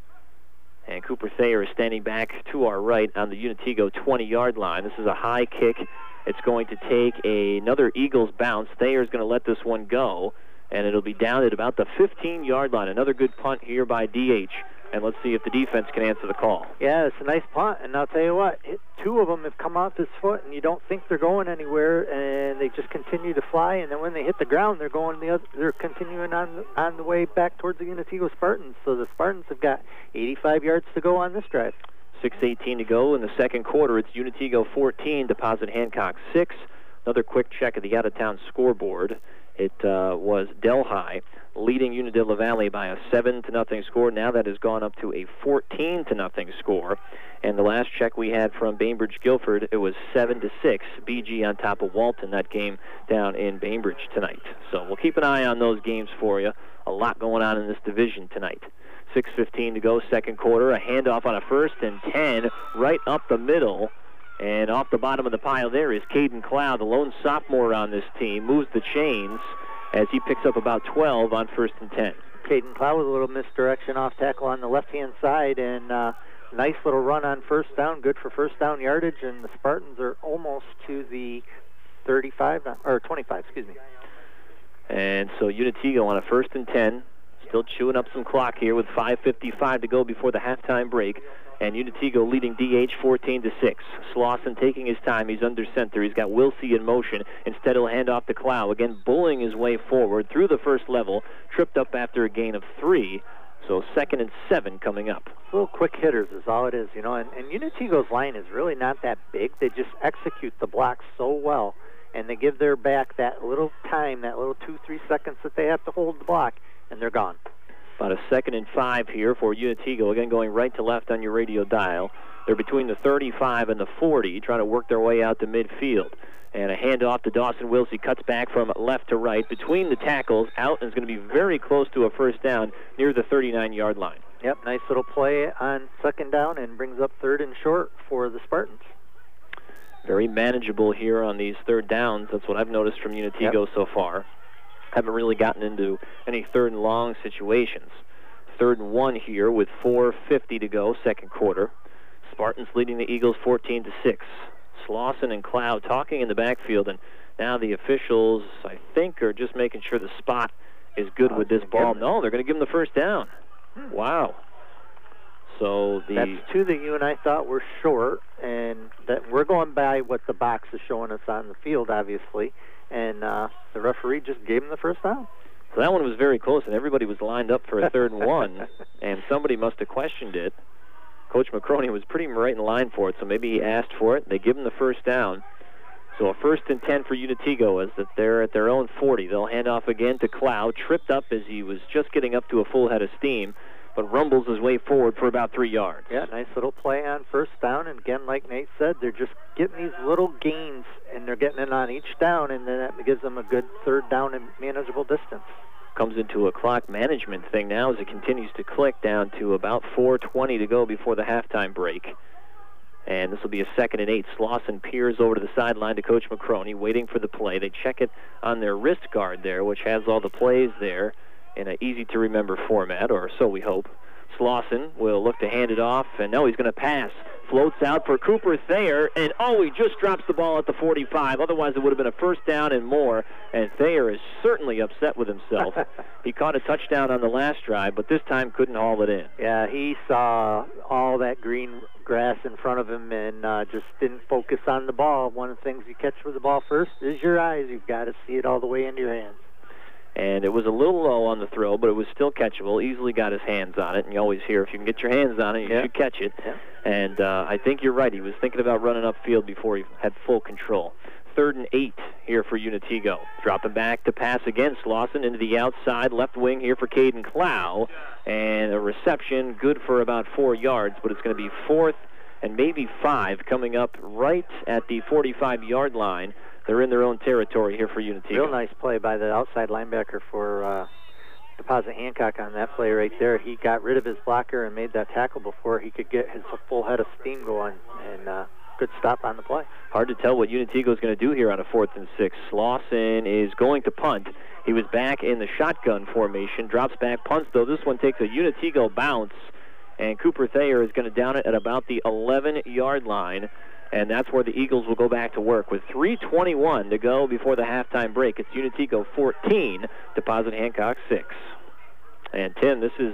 S2: And Cooper Thayer is standing back to our right on the Unitego 20-yard line. This is a high kick. It's going to take another Eagles bounce. Thayer's going to let this one go, and it'll be down at about the 15-yard line. Another good punt here by DH. And let's see if the defense can answer the call.
S3: Yeah, it's a nice punt, and I'll tell you what, 2 of them have come off his foot, and you don't think they're going anywhere, and they just continue to fly, and then when they hit the ground, they're continuing on the way back towards the Unitego Spartans. So the Spartans have got 85 yards to go on this drive.
S2: 6:18 to go in the second quarter. It's Unitego 14, Deposit Hancock 6. Another quick check of the out-of-town scoreboard. It was Delhi leading Unadilla Valley by a 7-0 score. Now that has gone up to a 14-0 score. And the last check we had from Bainbridge Guilford, it was 7-6. BG on top of Walton, that game down in Bainbridge tonight. So we'll keep an eye on those games for you. A lot going on in this division tonight. 6:15 to go, second quarter. A handoff on a 1st and 10 right up the middle. And off the bottom of the pile there is Caden Cloud, the lone sophomore on this team, moves the chains as he picks up about 12 on 1st and 10.
S3: Caden Cloud with a little misdirection off tackle on the left-hand side, and nice little run on 1st down, good for 1st down yardage, and the Spartans are almost to the 25, or 25, excuse me.
S2: And so Unitego on a 1st and 10, still chewing up some clock here with 5:55 to go before the halftime break. And Unitego leading DH 14-6. Slauson taking his time. He's under center. He's got Wilsey in motion. Instead, he'll hand off to Clow. Again, bullying his way forward through the first level. Tripped up after a gain of 3. So 2nd and 7 coming up.
S3: Little quick hitters is all it is, And Unitego's line is really not that big. They just execute the blocks so well. And they give their back that little time, that little 2-3 seconds that they have to hold the block, and they're gone.
S2: About a 2nd and 5 here for Unitego. Again, going right to left on your radio dial. They're between the 35 and the 40, trying to work their way out to midfield. And a handoff to Dawson Wilsey. Cuts back from left to right. Between the tackles, out, and is going to be very close to a 1st down near the 39-yard line.
S3: Yep, nice little play on 2nd down and brings up 3rd and short for the Spartans.
S2: Very manageable here on these 3rd downs. That's what I've noticed from Unitego so far. Haven't really gotten into any 3rd and long situations. 3rd and 1 here with 4:50 to go, second quarter. Spartans leading the Eagles 14-6. Slauson and Cloud talking in the backfield, and now the officials, I think, are just making sure the spot is good with this ball. No, they're going to give him the first down. Wow. So
S3: that's two that you and I thought were short, and that we're going by what the box is showing us on the field, obviously, and the referee just gave him the first down.
S2: So that one was very close, and everybody was lined up for a 3rd and 1, and somebody must have questioned it. Coach McCroney was pretty right in line for it, so maybe he asked for it. They give him the first down. So a 1st and 10 for Unitigo as that they're at their own 40. They'll hand off again to Cloud, tripped up as he was just getting up to a full head of steam, but rumbles his way forward for about 3 yards.
S3: Yeah, nice little play on first down, and again, like Nate said, they're just getting these little gains, and they're getting it on each down, and then that gives them a good 3rd down and manageable distance.
S2: Comes into a clock management thing now as it continues to click down to about 4:20 to go before the halftime break. And this will be a 2nd and 8. Slauson peers over to the sideline to Coach McCroney, waiting for the play. They check it on their wrist guard there, which has all the plays there in an easy-to-remember format, or so we hope. Slauson will look to hand it off, and now he's going to pass. Floats out for Cooper Thayer, and he just drops the ball at the 45. Otherwise, it would have been a first down and more, and Thayer is certainly upset with himself. He caught a touchdown on the last drive, but this time couldn't haul it in.
S3: Yeah, he saw all that green grass in front of him and just didn't focus on the ball. One of the things you catch with the ball first is your eyes. You've got to see it all the way into your hands.
S2: And it was a little low on the throw, but it was still catchable. Easily got his hands on it, and you always hear if you can get your hands on it, you should catch it.
S3: Yeah.
S2: And I think you're right. He was thinking about running upfield before he had full control. 3rd and 8 here for Unitigo. Dropping back to pass again. Slauson into the outside left wing here for Caden Clow. And a reception good for about 4 yards, but it's going to be 4th and maybe 5 coming up right at the 45-yard line. They're in their own territory here for Unitigo.
S3: Real nice play by the outside linebacker for Deposit Hancock on that play right there. He got rid of his blocker and made that tackle before he could get his full head of steam going, and good stop on the play.
S2: Hard to tell what Unitigo is going to do here on a 4th and 6. Slauson is going to punt. He was back in the shotgun formation, drops back, punts, though this one takes a Unitigo bounce, and Cooper Thayer is going to down it at about the 11-yard line. And that's where the Eagles will go back to work with 3:21 to go before the halftime break. It's Unitigo 14, Deposit Hancock 6. And Tim, this is,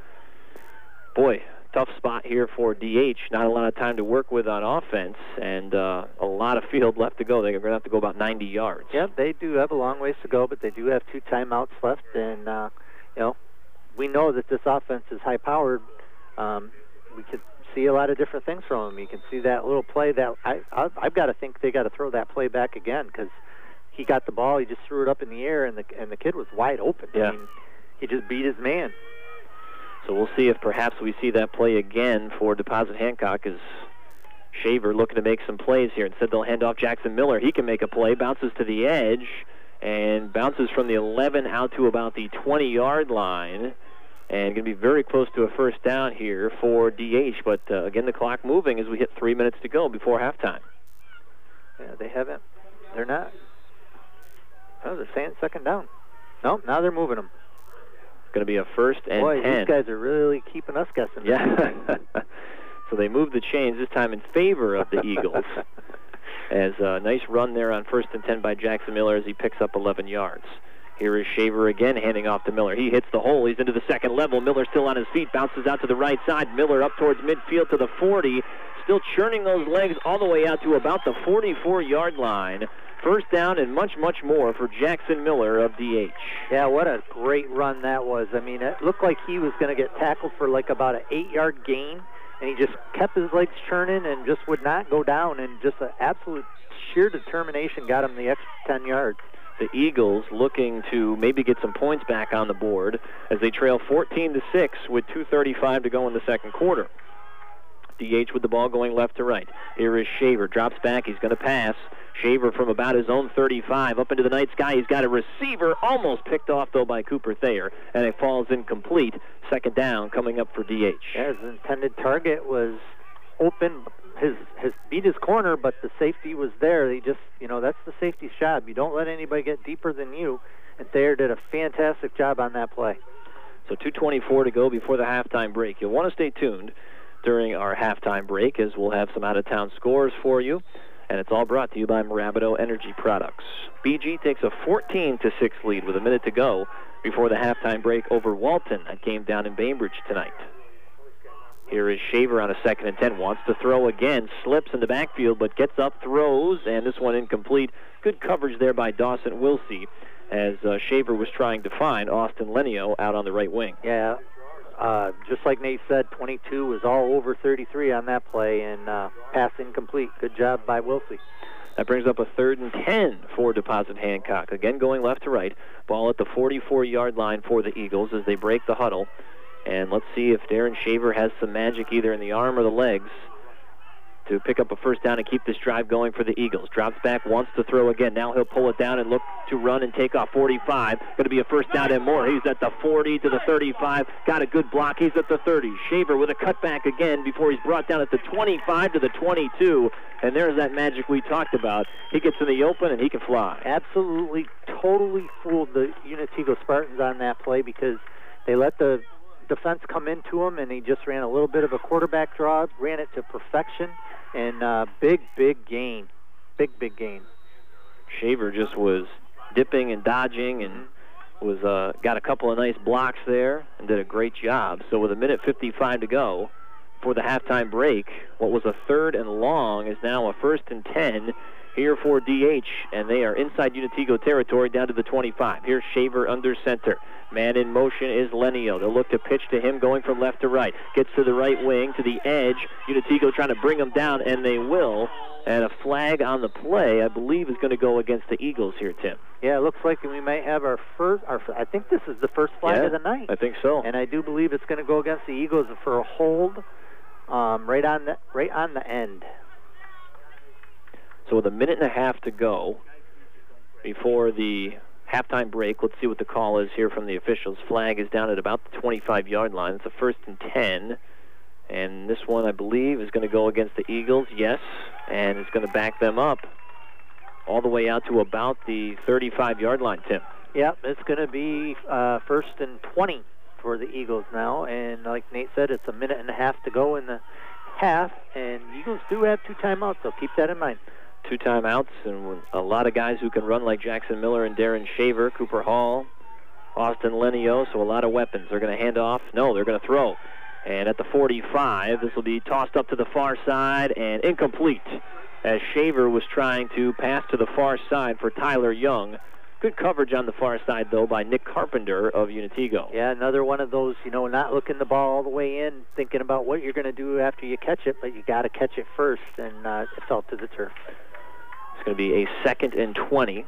S2: tough spot here for DH. Not a lot of time to work with on offense, and a lot of field left to go. They're going to have to go about 90 yards.
S3: Yep, they do have a long ways to go, but they do have 2 timeouts left. And, we know that this offense is high-powered. We could see a lot of different things from him. You can see that little play that I've got to think they got to throw that play back again, because he got the ball, he just threw it up in the air, and the kid was wide open.
S2: Yeah.
S3: I mean, he just beat his man.
S2: So we'll see if perhaps we see that play again for Deposit Hancock as Shaver looking to make some plays here. Instead, they'll hand off Jackson Miller. He can make a play, bounces to the edge, and bounces from the 11 out to about the 20-yard line. And going to be very close to a first down here for DH. But, again, the clock moving as we hit 3 minutes to go before halftime.
S3: Yeah, they're not. Oh, they're saying 2nd down. Nope, now they're moving them.
S2: Going to be a 1st and 10.
S3: Boy, these guys are really keeping us guessing.
S2: Yeah. So they move the chains, this time in favor of the Eagles. As a nice run there on 1st and 10 by Jackson Miller as he picks up 11 yards. Here is Shaver again, handing off to Miller. He hits the hole. He's into the 2nd level. Miller still on his feet, bounces out to the right side. Miller up towards midfield to the 40, still churning those legs all the way out to about the 44-yard line. First down and much, much more for Jackson Miller of DH.
S3: Yeah, what a great run that was. I mean, it looked like he was going to get tackled for like about an 8-yard gain, and he just kept his legs churning and just would not go down, and just an absolute sheer determination got him the extra 10 yards.
S2: The Eagles looking to maybe get some points back on the board as they trail 14-6 with 2:35 to go in the second quarter. DH with the ball going left to right. Here is Shaver. Drops back. He's going to pass. Shaver from about his own 35 up into the night sky. He's got a receiver almost picked off, though, by Cooper Thayer, and it falls incomplete. 2nd down coming up for DH.
S3: Yeah, his intended target was open. His beat his corner, but the safety was there. He just, that's the safety's job. You don't let anybody get deeper than you, and Thayer did a fantastic job on that play.
S2: So 2:24 to go before the halftime break. You'll want to stay tuned during our halftime break as we'll have some out-of-town scores for you And it's all brought to you by Marabido Energy Products. BG takes a 14-6 lead with a minute to go before the halftime break over Walton. That game down in Bainbridge tonight. Here is Shaver on a 2nd and 10. Wants to throw again. Slips in the backfield, but gets up, throws, and this one incomplete. Good coverage there by Dawson Wilsey as Shaver was trying to find Austin Lenio out on the right wing.
S3: Yeah, just like Nate said, 22 was all over 33 on that play, and pass incomplete. Good job by Wilsey.
S2: That brings up a 3rd and 10 for Deposit Hancock. Again, going left to right. Ball at the 44-yard line for the Eagles as they break the huddle. And let's see if Darren Shaver has some magic either in the arm or the legs to pick up a first down and keep this drive going for the Eagles. Drops back, wants to throw again. Now he'll pull it down and look to run and take off 45. Going to be a first down and more. He's at the 40 to the 35. Got a good block. He's at the 30. Shaver with a cutback again before he's brought down at the 25 to the 22. And there's that magic we talked about. He gets in the open and he can fly.
S3: Absolutely, totally fooled the Unitigo Spartans on that play because they let the defense come into him, and he just ran a little bit of a quarterback draw, ran it to perfection, and big gain. Big gain.
S2: Shaver just was dipping and dodging and was got a couple of nice blocks there and did a great job. So with a minute 55 to go for the halftime break, what was a 3rd and long is now a 1st and 10 here for DH, and they are inside Unitigo territory down to the 25. Here's Shaver under center. Man in motion is Lenio. They'll look to pitch to him going from left to right. Gets to the right wing, to the edge. Unitigo trying to bring him down, and they will. And a flag on the play, I believe, is going to go against the Eagles here, Tim.
S3: Yeah, it looks like we might have our first, I think this is the first flag of the night.
S2: I think so.
S3: And I do believe it's going to go against the Eagles for a hold right on the end.
S2: So with a minute and a half to go before the halftime break, let's see what the call is here from the officials. Flag is down at about the 25-yard line. It's a 1st and 10. And this one, I believe, is going to go against the Eagles. Yes, and it's going to back them up all the way out to about the 35-yard line, Tim.
S3: Yep, it's going to be 1st and 20 for the Eagles now. And like Nate said, it's a minute and a half to go in the half. And Eagles do have 2 timeouts, so keep that in mind.
S2: 2 timeouts, and a lot of guys who can run like Jackson Miller and Darren Shaver, Cooper Hall, Austin Lenio, so a lot of weapons. They're going to hand off. No, they're going to throw. And at the 45, this will be tossed up to the far side and incomplete as Shaver was trying to pass to the far side for Tyler Young. Good coverage on the far side, though, by Nick Carpenter of Unitigo.
S3: Yeah, another one of those, not looking the ball all the way in, thinking about what you're going to do after you catch it, but you got to catch it first, and it fell to the turf.
S2: It's going to be a 2nd and 20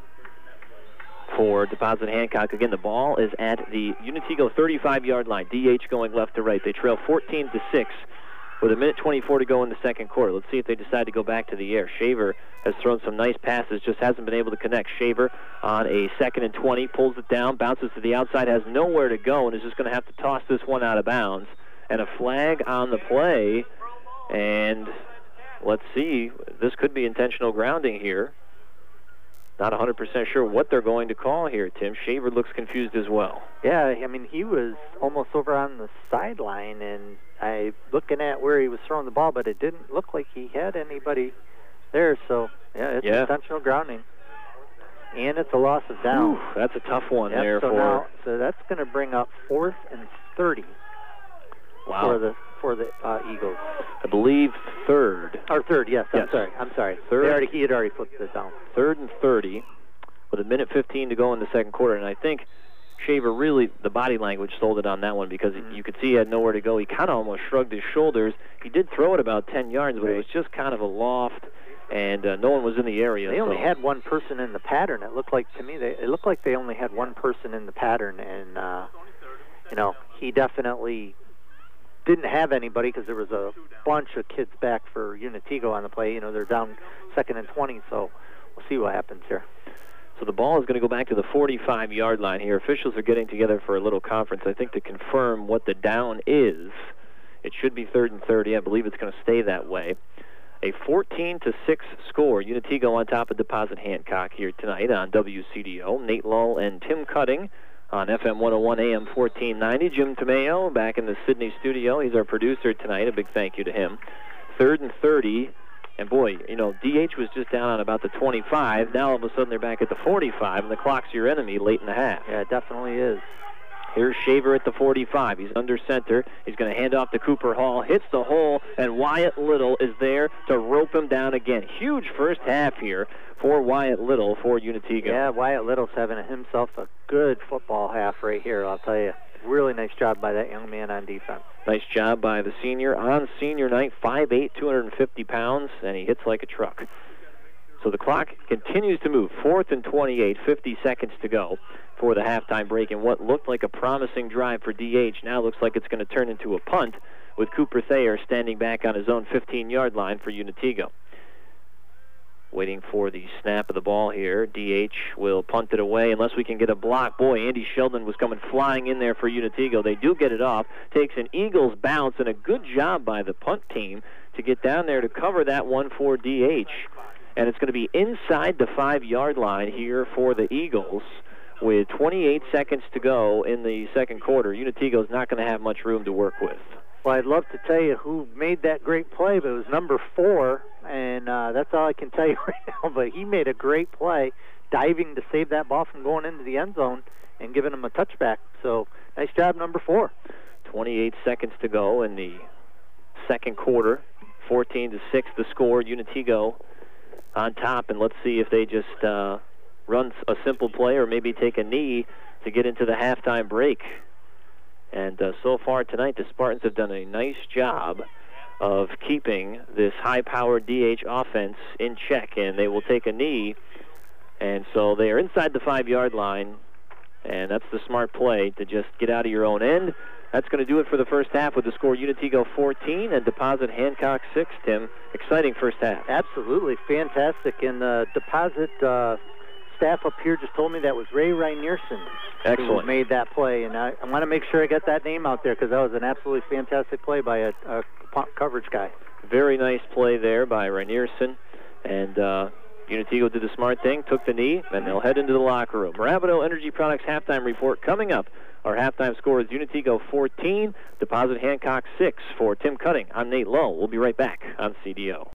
S2: for Deposit Hancock. Again, the ball is at the Unitigo 35-yard line. DH going left to right. They trail 14-6 with a minute 24 to go in the second quarter. Let's see if they decide to go back to the air. Shaver has thrown some nice passes, just hasn't been able to connect. Shaver on a 2nd and 20, pulls it down, bounces to the outside, has nowhere to go, and is just going to have to toss this one out of bounds. And a flag on the play, and let's see, this could be intentional grounding here. Not 100% sure what they're going to call here, Tim. Shaver looks confused as well.
S3: Yeah, I mean, he was almost over on the sideline, and I looking at where he was throwing the ball, but it didn't look like he had anybody there. So, it's intentional grounding. And it's a loss of down.
S2: Ooh, that's a tough one there for...
S3: So that's going to bring up 4th and 30 for the Eagles.
S2: I believe 3rd.
S3: Or 3rd, yes. I'm sorry.
S2: 3rd.
S3: He had already flipped it down.
S2: 3rd and 30 with a minute 15 to go in the second quarter. And I think Shaver really, the body language sold it on that one because you could see he had nowhere to go. He kind of almost shrugged his shoulders. He did throw it about 10 yards, but it was just kind of a loft, and no one was in the area.
S3: They only had one person in the pattern. It looked like to me, it looked like they only had one person in the pattern, and he definitely didn't have anybody because there was a bunch of kids back for Unitigo on the play. They're down 2nd and 20, so we'll see what happens here.
S2: So the ball is going to go back to the 45-yard line here. Officials are getting together for a little conference, I think, to confirm what the down is. It should be 3rd and 30. I believe it's going to stay that way. A 14-6 score. Unitigo on top of Deposit Hancock here tonight on WCDO. Nate Lull and Tim Cutting on FM 101 AM 1490. Jim Tomeo back in the Sydney studio. He's our producer tonight. A big thank you to him. 3rd and 30 And boy, DH was just down on about the 25. Now all of a sudden they're back at the 45, and the clock's your enemy late in the half.
S3: Yeah, it definitely is.
S2: Here's Shaver at the 45. He's under center. He's going to hand off to Cooper Hall. Hits the hole, and Wyatt Little is there to rope him down again. Huge first half here for Wyatt Little for Unitigo.
S3: Yeah, Wyatt Little's having himself a good football half right here, I'll tell you. Really nice job by that young man on defense.
S2: Nice job by the senior on senior night, 5'8", 250 pounds, and he hits like a truck. So the clock continues to move. 4th and 28, 50 seconds to go for the halftime break. And what looked like a promising drive for DH now looks like it's going to turn into a punt with Cooper Thayer standing back on his own 15-yard line for Unitigo. Waiting for the snap of the ball here. DH will punt it away unless we can get a block. Boy, Andy Sheldon was coming flying in there for Unitigo. They do get it off. Takes an Eagles bounce, and a good job by the punt team to get down there to cover that one for DH. And it's going to be inside the 5-yard line here for the Eagles with 28 seconds to go in the second quarter. Unitigo's not going to have much room to work with.
S3: Well, I'd love to tell you who made that great play, but it was number 4, and that's all I can tell you right now. But he made a great play, diving to save that ball from going into the end zone and giving him a touchback. So nice job, number 4.
S2: 28 seconds to go in the second quarter. 14-6 the score. Unitigo on top, and let's see if they just run a simple play or maybe take a knee to get into the halftime break. And so far tonight, the Spartans have done a nice job of keeping this high-powered DH offense in check, and they will take a knee. And so they are inside the 5-yard line, and that's the smart play to just get out of your own end. That's going to do it for the first half with the score Unitigo 14 and Deposit Hancock 6, Tim. Exciting first half.
S3: Absolutely. Fantastic. And the Deposit staff up here just told me that was Ray Reinierson who made that play. And I want to make sure I get that name out there because that was an absolutely fantastic play by a coverage guy.
S2: Very nice play there by Reinierson. And Unitigo did the smart thing, took the knee, and they'll head into the locker room. Rapido Energy Products halftime report coming up. Our halftime score is Unitigo 14, Deposit Hancock 6. For Tim Cutting, I'm Nate Lowe. We'll be right back on CDO.